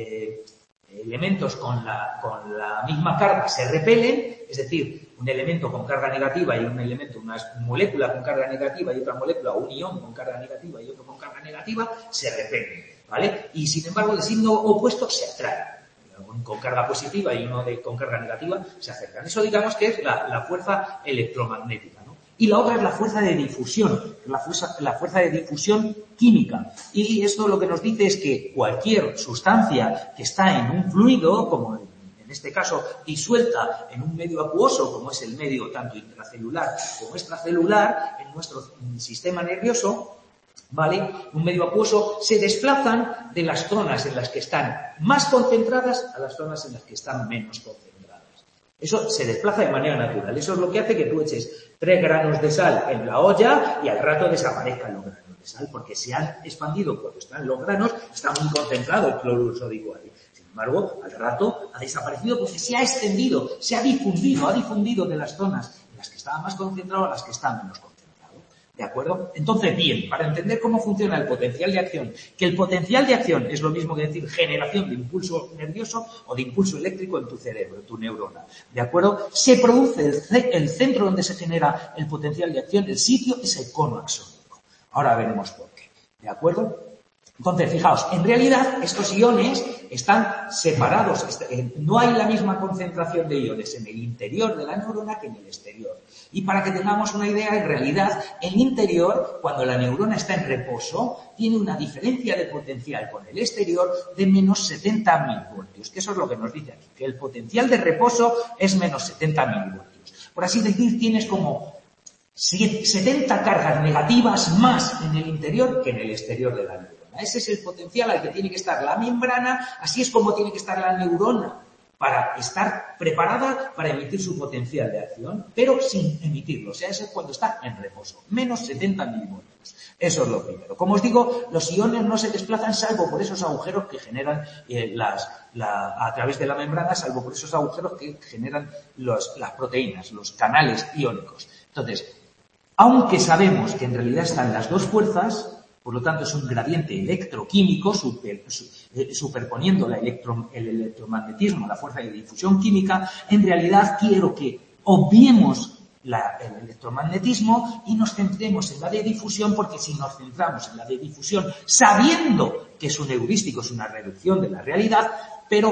elementos con la misma carga se repelen, es decir, un elemento con carga negativa y un elemento, una molécula con carga negativa y otra molécula, un ion con carga negativa y otro con carga negativa, se repelen, ¿vale? Y sin embargo, el signo opuesto se atrae. Uno con carga positiva y uno con carga negativa se acercan. Eso digamos que es la fuerza electromagnética, ¿no? Y la otra es la fuerza de difusión, la fuerza de difusión química. Y esto lo que nos dice es que cualquier sustancia que está en un fluido, como en este caso disuelta en un medio acuoso, como es el medio tanto intracelular como extracelular, en nuestro sistema nervioso, ¿vale? Un medio acuoso, se desplazan de las zonas en las que están más concentradas a las zonas en las que están menos concentradas. Eso se desplaza de manera natural. Eso es lo que hace que tú eches 3 granos de sal en la olla y al rato desaparezcan los granos de sal, porque se han expandido cuando están los granos, está muy concentrado el cloruro sódico ahí. Sin embargo, al rato ha desaparecido porque se ha extendido, se ha difundido de las zonas en las que estaba más concentrado a las que están menos concentrado. ¿De acuerdo? Entonces, bien, para entender cómo funciona el potencial de acción, que el potencial de acción es lo mismo que decir generación de impulso nervioso o de impulso eléctrico en tu cerebro, en tu neurona. ¿De acuerdo? Se produce el centro donde se genera el potencial de acción, el sitio es el cono axónico. Ahora veremos por qué. ¿De acuerdo? Entonces, fijaos, en realidad estos iones están separados, no hay la misma concentración de iones en el interior de la neurona que en el exterior. Y para que tengamos una idea, en realidad, el interior, cuando la neurona está en reposo, tiene una diferencia de potencial con el exterior de menos 70 milivoltios, que eso es lo que nos dice aquí, que el potencial de reposo es menos 70 milivoltios. Por así decir, tienes como 70 cargas negativas más en el interior que en el exterior de la neurona. Ese es el potencial al que tiene que estar la membrana, así es como tiene que estar la neurona para estar preparada para emitir su potencial de acción, pero sin emitirlo. O sea, eso es cuando está en reposo. Menos 70 milivoltios. Eso es lo primero. Como os digo, los iones no se desplazan salvo por esos agujeros que generan a través de la membrana, salvo por esos agujeros que generan las proteínas, los canales iónicos. Entonces, aunque sabemos que en realidad están las dos fuerzas, por lo tanto es un gradiente electroquímico superponiendo el electromagnetismo a la fuerza de difusión química, en realidad quiero que obviemos el electromagnetismo y nos centremos en la de difusión, porque si nos centramos en la de difusión sabiendo que es un heurístico, es una reducción de la realidad, pero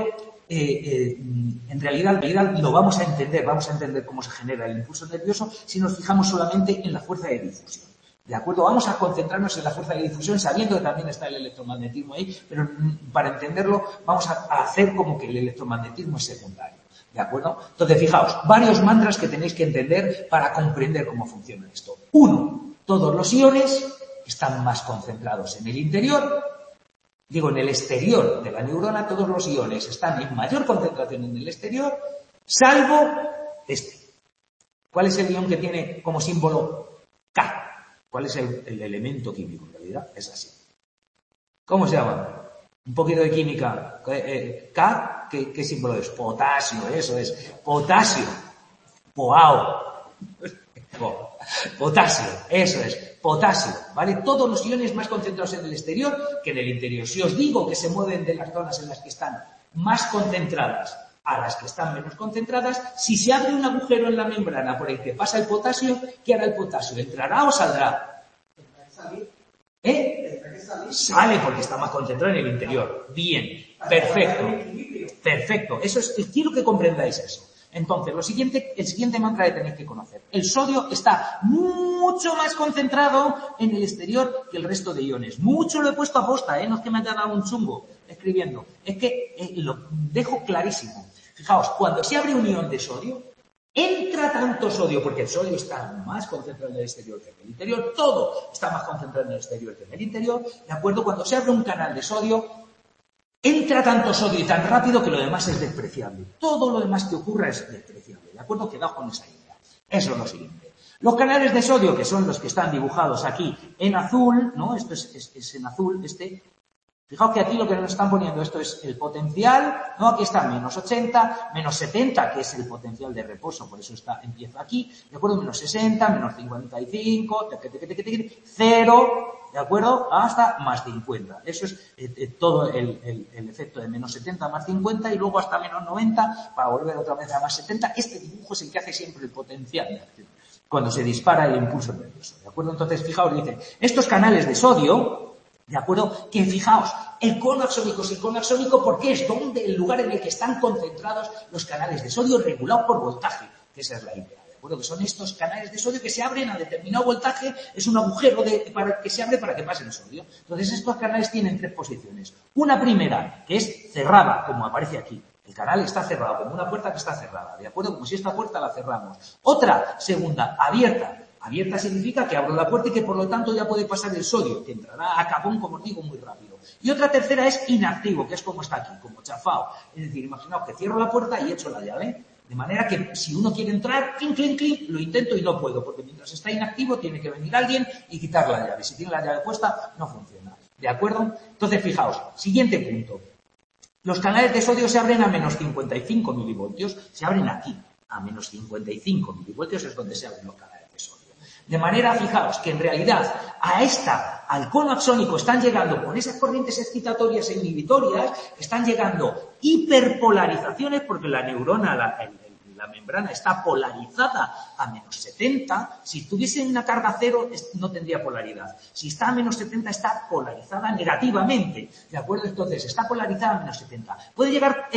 en realidad lo vamos a entender cómo se genera el impulso nervioso si nos fijamos solamente en la fuerza de difusión. ¿De acuerdo? Vamos a concentrarnos en la fuerza de difusión sabiendo que también está el electromagnetismo ahí, pero para entenderlo vamos a hacer como que el electromagnetismo es secundario. ¿De acuerdo? Entonces, fijaos, varios mantras que tenéis que entender para comprender cómo funciona esto. 1. Todos los iones están más concentrados en el interior. En el exterior de la neurona, todos los iones están en mayor concentración en el exterior, salvo este. ¿Cuál es el ion que tiene como símbolo K? ¿Cuál es el elemento químico? En realidad es así. ¿Cómo se llama? Un poquito de química. K, ¿qué símbolo es? Potasio, eso es. Potasio. Poao. Potasio, eso es. Potasio, ¿vale? Todos los iones más concentrados en el exterior que en el interior. Si os digo que se mueven de las zonas en las que están más concentradas a las que están menos concentradas, si se abre un agujero en la membrana por el que pasa el potasio, ¿qué hará el potasio? ¿Entrará o saldrá? Sale porque está más concentrado en el interior. Bien, perfecto. Perfecto. Eso es, quiero que comprendáis eso. Entonces, el siguiente mantra que tenéis que conocer. El sodio está mucho más concentrado en el exterior que el resto de iones. Mucho lo he puesto a posta, no es que me haya dado un chungo escribiendo. Es que lo dejo clarísimo. Fijaos, cuando se abre un ion de sodio, entra tanto sodio, porque el sodio está más concentrado en el exterior que en el interior, todo está más concentrado en el exterior que en el interior, ¿de acuerdo? Cuando se abre un canal de sodio, entra tanto sodio y tan rápido que lo demás es despreciable. Todo lo demás que ocurra es despreciable, ¿de acuerdo? Quedaos con esa idea. Eso es lo siguiente. Los canales de sodio, que son los que están dibujados aquí en azul, ¿no? Esto es en azul, Fijaos que aquí lo que nos están poniendo, esto es el potencial, ¿no? Aquí está menos 80, menos 70, que es el potencial de reposo, por eso empieza aquí, ¿de acuerdo? Menos 60, menos 55, 0, ¿de acuerdo? Hasta más 50. Eso es todo el efecto de menos 70 más 50 y luego hasta menos 90 para volver otra vez a más 70. Este dibujo es el que hace siempre el potencial de acción, cuando se dispara el impulso nervioso, ¿de acuerdo? Entonces, fijaos, dice, estos canales de sodio, ¿de acuerdo? Que fijaos, el cono axónico es el cono axónico porque es el lugar en el que están concentrados los canales de sodio regulados por voltaje, que esa es la idea, ¿de acuerdo? Que son estos canales de sodio que se abren a determinado voltaje, es un agujero que se abre para que pase el sodio. Entonces estos canales tienen 3 posiciones. Una primera, que es cerrada, como aparece aquí. El canal está cerrado, como una puerta que está cerrada, ¿de acuerdo? Como si esta puerta la cerramos. Otra, segunda, abierta. Abierta significa que abro la puerta y que por lo tanto ya puede pasar el sodio, que entrará a capón, como os digo, muy rápido. Y otra tercera es inactivo, que es como está aquí, como chafao. Es decir, imaginaos que cierro la puerta y echo la llave. De manera que si uno quiere entrar, clink, clink, clink, lo intento y no puedo, porque mientras está inactivo tiene que venir alguien y quitar la llave. Si tiene la llave puesta, no funciona. ¿De acuerdo? Entonces, fijaos, siguiente punto. Los canales de sodio se abren a menos 55 milivoltios, se abren aquí, a menos 55 milivoltios es donde se abren los canales. De manera, fijaos, que en realidad al cono axónico están llegando con esas corrientes excitatorias e inhibitorias, están llegando hiperpolarizaciones porque la neurona, la membrana está polarizada a menos 70. Si tuviese una carga cero, no tendría polaridad. Si está a menos 70, está polarizada negativamente. ¿De acuerdo? Entonces, está polarizada a menos 70. Puede llegar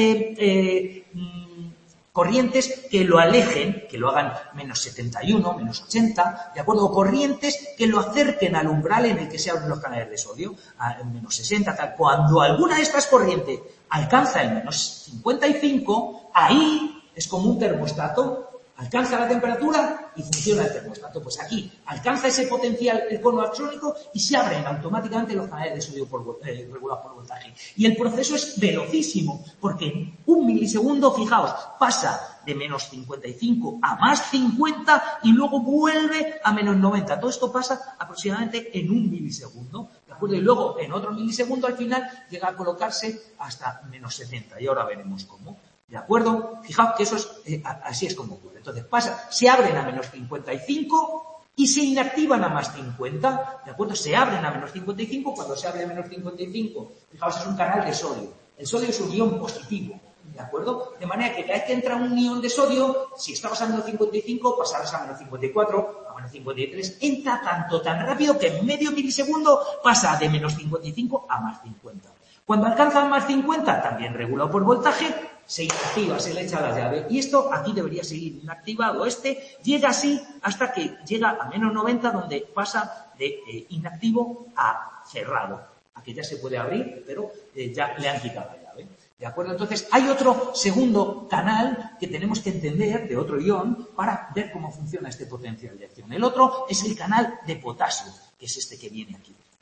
corrientes que lo alejen, que lo hagan menos 71, menos 80, ¿de acuerdo? O corrientes que lo acerquen al umbral en el que se abren los canales de sodio, a menos 60, tal. Cuando alguna de estas corrientes alcanza el menos 55, ahí es como un termostato, alcanza la temperatura y funciona el termostato. Pues aquí alcanza ese potencial el cono axónico y se abren automáticamente los canales de sodio regulados por voltaje. Y el proceso es velocísimo, porque en un milisegundo, fijaos, pasa de menos 55 a más 50 y luego vuelve a menos 90. Todo esto pasa aproximadamente en un milisegundo, ¿de acuerdo? Y luego en otro milisegundo al final llega a colocarse hasta menos 70 y ahora veremos cómo. ¿De acuerdo? Fijaos que eso así es como ocurre. Entonces se abren a menos 55 y se inactivan a más 50. ¿De acuerdo? Se abren a menos 55. Cuando se abre a menos 55, fijaos, es un canal de sodio. El sodio es un ion positivo. ¿De acuerdo? De manera que cada vez que entra un ion de sodio, si estabas a menos 55, pasarás a menos 54, a menos 53. Entra tan rápido que en medio milisegundo pasa de menos 55 a más 50. Cuando alcanza más 50, también regulado por voltaje, se inactiva, se le echa la llave. Y esto aquí debería seguir inactivado. Llega así hasta que llega a menos 90, donde pasa de inactivo a cerrado. Aquí ya se puede abrir, pero ya le han quitado la llave. ¿De acuerdo? Entonces, hay otro segundo canal que tenemos que entender, de otro ion, para ver cómo funciona este potencial de acción. El otro es el canal de potasio, que es este que viene aquí.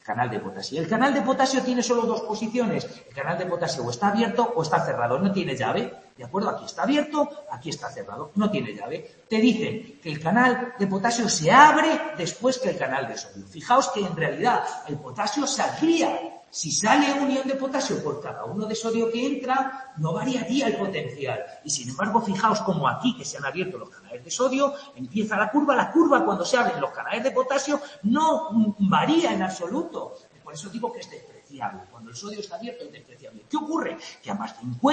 canal de potasio. El canal de potasio tiene solo dos posiciones. El canal de potasio o está abierto o está cerrado, no tiene llave. ¿De acuerdo? Aquí está abierto, aquí está cerrado, no tiene llave. Te dicen que el canal de potasio se abre después que el canal de sodio. Fijaos que en realidad el potasio saldría. Si sale un ion de potasio por cada uno de sodio que entra, no variaría el potencial. Y sin embargo, fijaos como aquí que se han abierto los canales de sodio, empieza la curva cuando se abren los canales de potasio no varía en absoluto. Por eso digo que es despreciable. Cuando el sodio está abierto es despreciable. ¿Qué ocurre? Que a más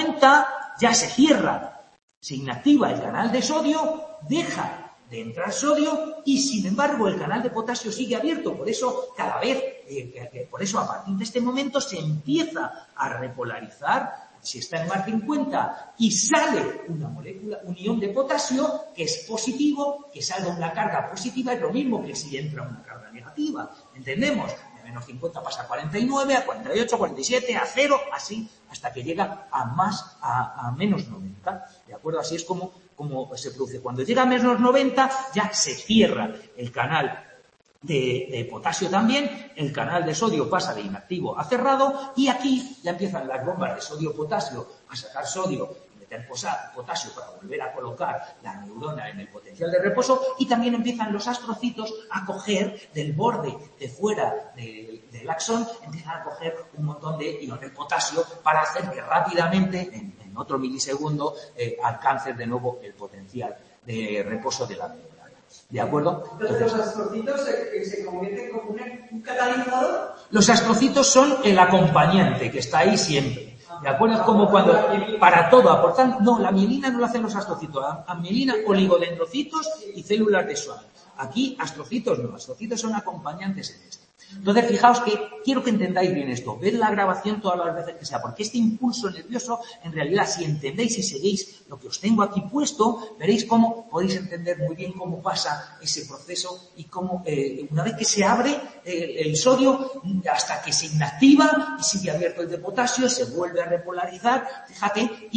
50 ya se cierra. Se inactiva el canal de sodio, deja de entrar sodio y sin embargo el canal de potasio sigue abierto. Por eso cada vez, por eso a partir de este momento se empieza a repolarizar. Si está en más 50 y sale una molécula, un ion de potasio que es positivo, que salga una carga positiva, es lo mismo que si entra una carga negativa. ¿Entendemos? De menos 50 pasa a 49, a 48, a 47, a 0, así hasta que llega a menos 90. ¿De acuerdo? Así es como se produce. Cuando llega a menos 90 ya se cierra el canal de potasio también, el canal de sodio pasa de inactivo a cerrado y aquí ya empiezan las bombas de sodio-potasio a sacar sodio y meter potasio para volver a colocar la neurona en el potencial de reposo y también empiezan los astrocitos a coger del borde de fuera del axón, empiezan a coger un montón de iones de potasio para hacer que rápidamente, en otro milisegundo, alcance de nuevo el potencial de reposo de la neurona. ¿De acuerdo? Entonces, ¿los astrocitos se convierten como un catalizador? Los astrocitos son el acompañante que está ahí siempre. ¿De acuerdo? Es como cuando, para todo, aportando. No, la mielina no lo hacen los astrocitos. A mielina, oligodendrocitos y células de Schwann. Aquí, astrocitos no. Astrocitos son acompañantes en esto. Entonces, fijaos que quiero que entendáis bien esto. Ved la grabación todas las veces que sea, porque este impulso nervioso, en realidad, si entendéis y seguís lo que os tengo aquí puesto, veréis cómo podéis entender muy bien cómo pasa ese proceso y cómo, una vez que se abre el sodio, hasta que se inactiva y sigue abierto el de potasio, se vuelve a repolarizar, fíjate,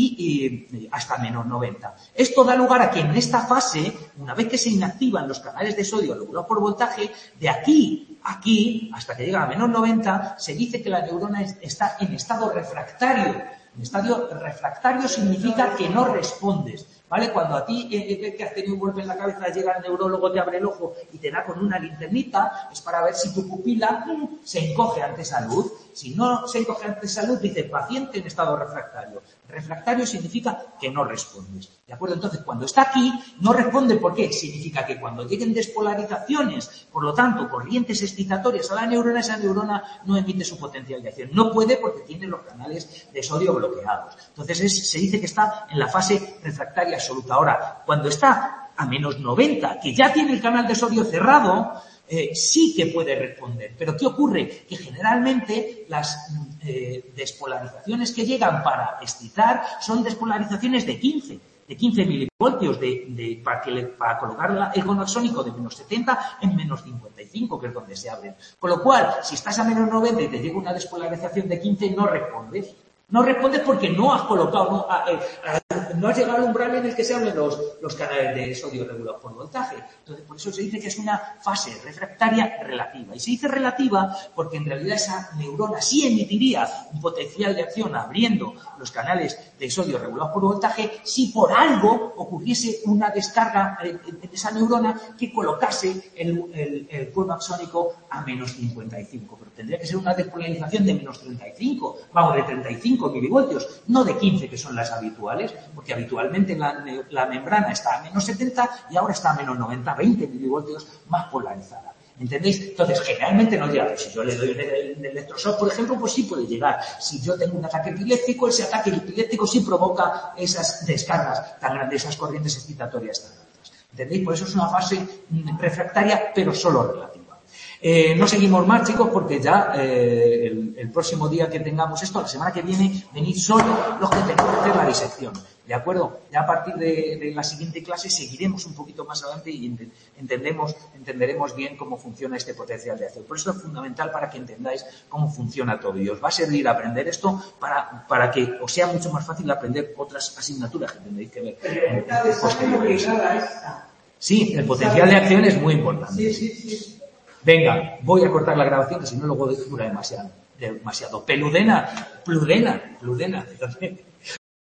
y hasta menos 90. Esto da lugar a que en esta fase, una vez que se inactivan los canales de sodio regulados por voltaje, de aquí, hasta que llega a menos 90, se dice que la neurona está en estado refractario. En estado refractario significa que no respondes, ¿vale? Cuando a ti que has tenido un golpe en la cabeza, llega el neurólogo, te abre el ojo y te da con una linternita, es para ver si tu pupila se encoge ante esa luz. Si no se encoge ante esa luz, dice paciente en estado refractario. Refractario significa que no respondes. ¿De acuerdo? Entonces, cuando está aquí, no responde. ¿Por qué? Significa que cuando lleguen despolarizaciones, por lo tanto, corrientes excitatorias a la neurona, esa neurona no emite su potencial de acción. No puede porque tiene los canales de sodio bloqueados. Entonces, se dice que está en la fase refractaria absoluta. Ahora, cuando está a menos 90, que ya tiene el canal de sodio cerrado, sí que puede responder. Pero ¿qué ocurre? Que generalmente las despolarizaciones que llegan para excitar son despolarizaciones de 15 milivoltios para colocar el cono axónico de menos 70 en menos 55, que es donde se abren. Con lo cual, si estás a menos 90 y te llega una despolarización de 15, no respondes. No respondes porque no has colocado, no has llegado al umbral en el que se abren los canales de sodio regulados por voltaje. Entonces, por eso se dice que es una fase refractaria relativa. Y se dice relativa porque en realidad esa neurona sí emitiría un potencial de acción abriendo los canales de sodio regulados por voltaje si por algo ocurriese una descarga en esa neurona que colocase el cono axónico a menos 55. Pero tendría que ser una despolarización de menos 35, vamos, de 35 milivoltios, no de 15 que son las habituales, porque habitualmente la membrana está a menos 70 y ahora está a menos 90, 20 milivoltios más polarizada. ¿Entendéis? Entonces, generalmente no llega. Si yo le doy un electroshock, por ejemplo, pues sí puede llegar. Si yo tengo un ataque epiléptico, ese ataque epiléptico sí provoca esas descargas tan grandes, esas corrientes excitatorias tan altas. ¿Entendéis? Por eso es una fase refractaria, pero solo relativa. No seguimos más, chicos, porque ya el próximo día que tengamos esto, la semana que viene, venid solo los que tenemos que hacer la disección. ¿De acuerdo? Ya a partir de la siguiente clase seguiremos un poquito más adelante y entenderemos bien cómo funciona este potencial de acción. Por eso es fundamental para que entendáis cómo funciona todo. Y os va a servir aprender esto para que os sea mucho más fácil aprender otras asignaturas que tendréis que ver. posteriores. Sí, el potencial de acción es muy importante. Sí. Venga, voy a cortar la grabación, que si no luego dura demasiado. Peludena, pludena.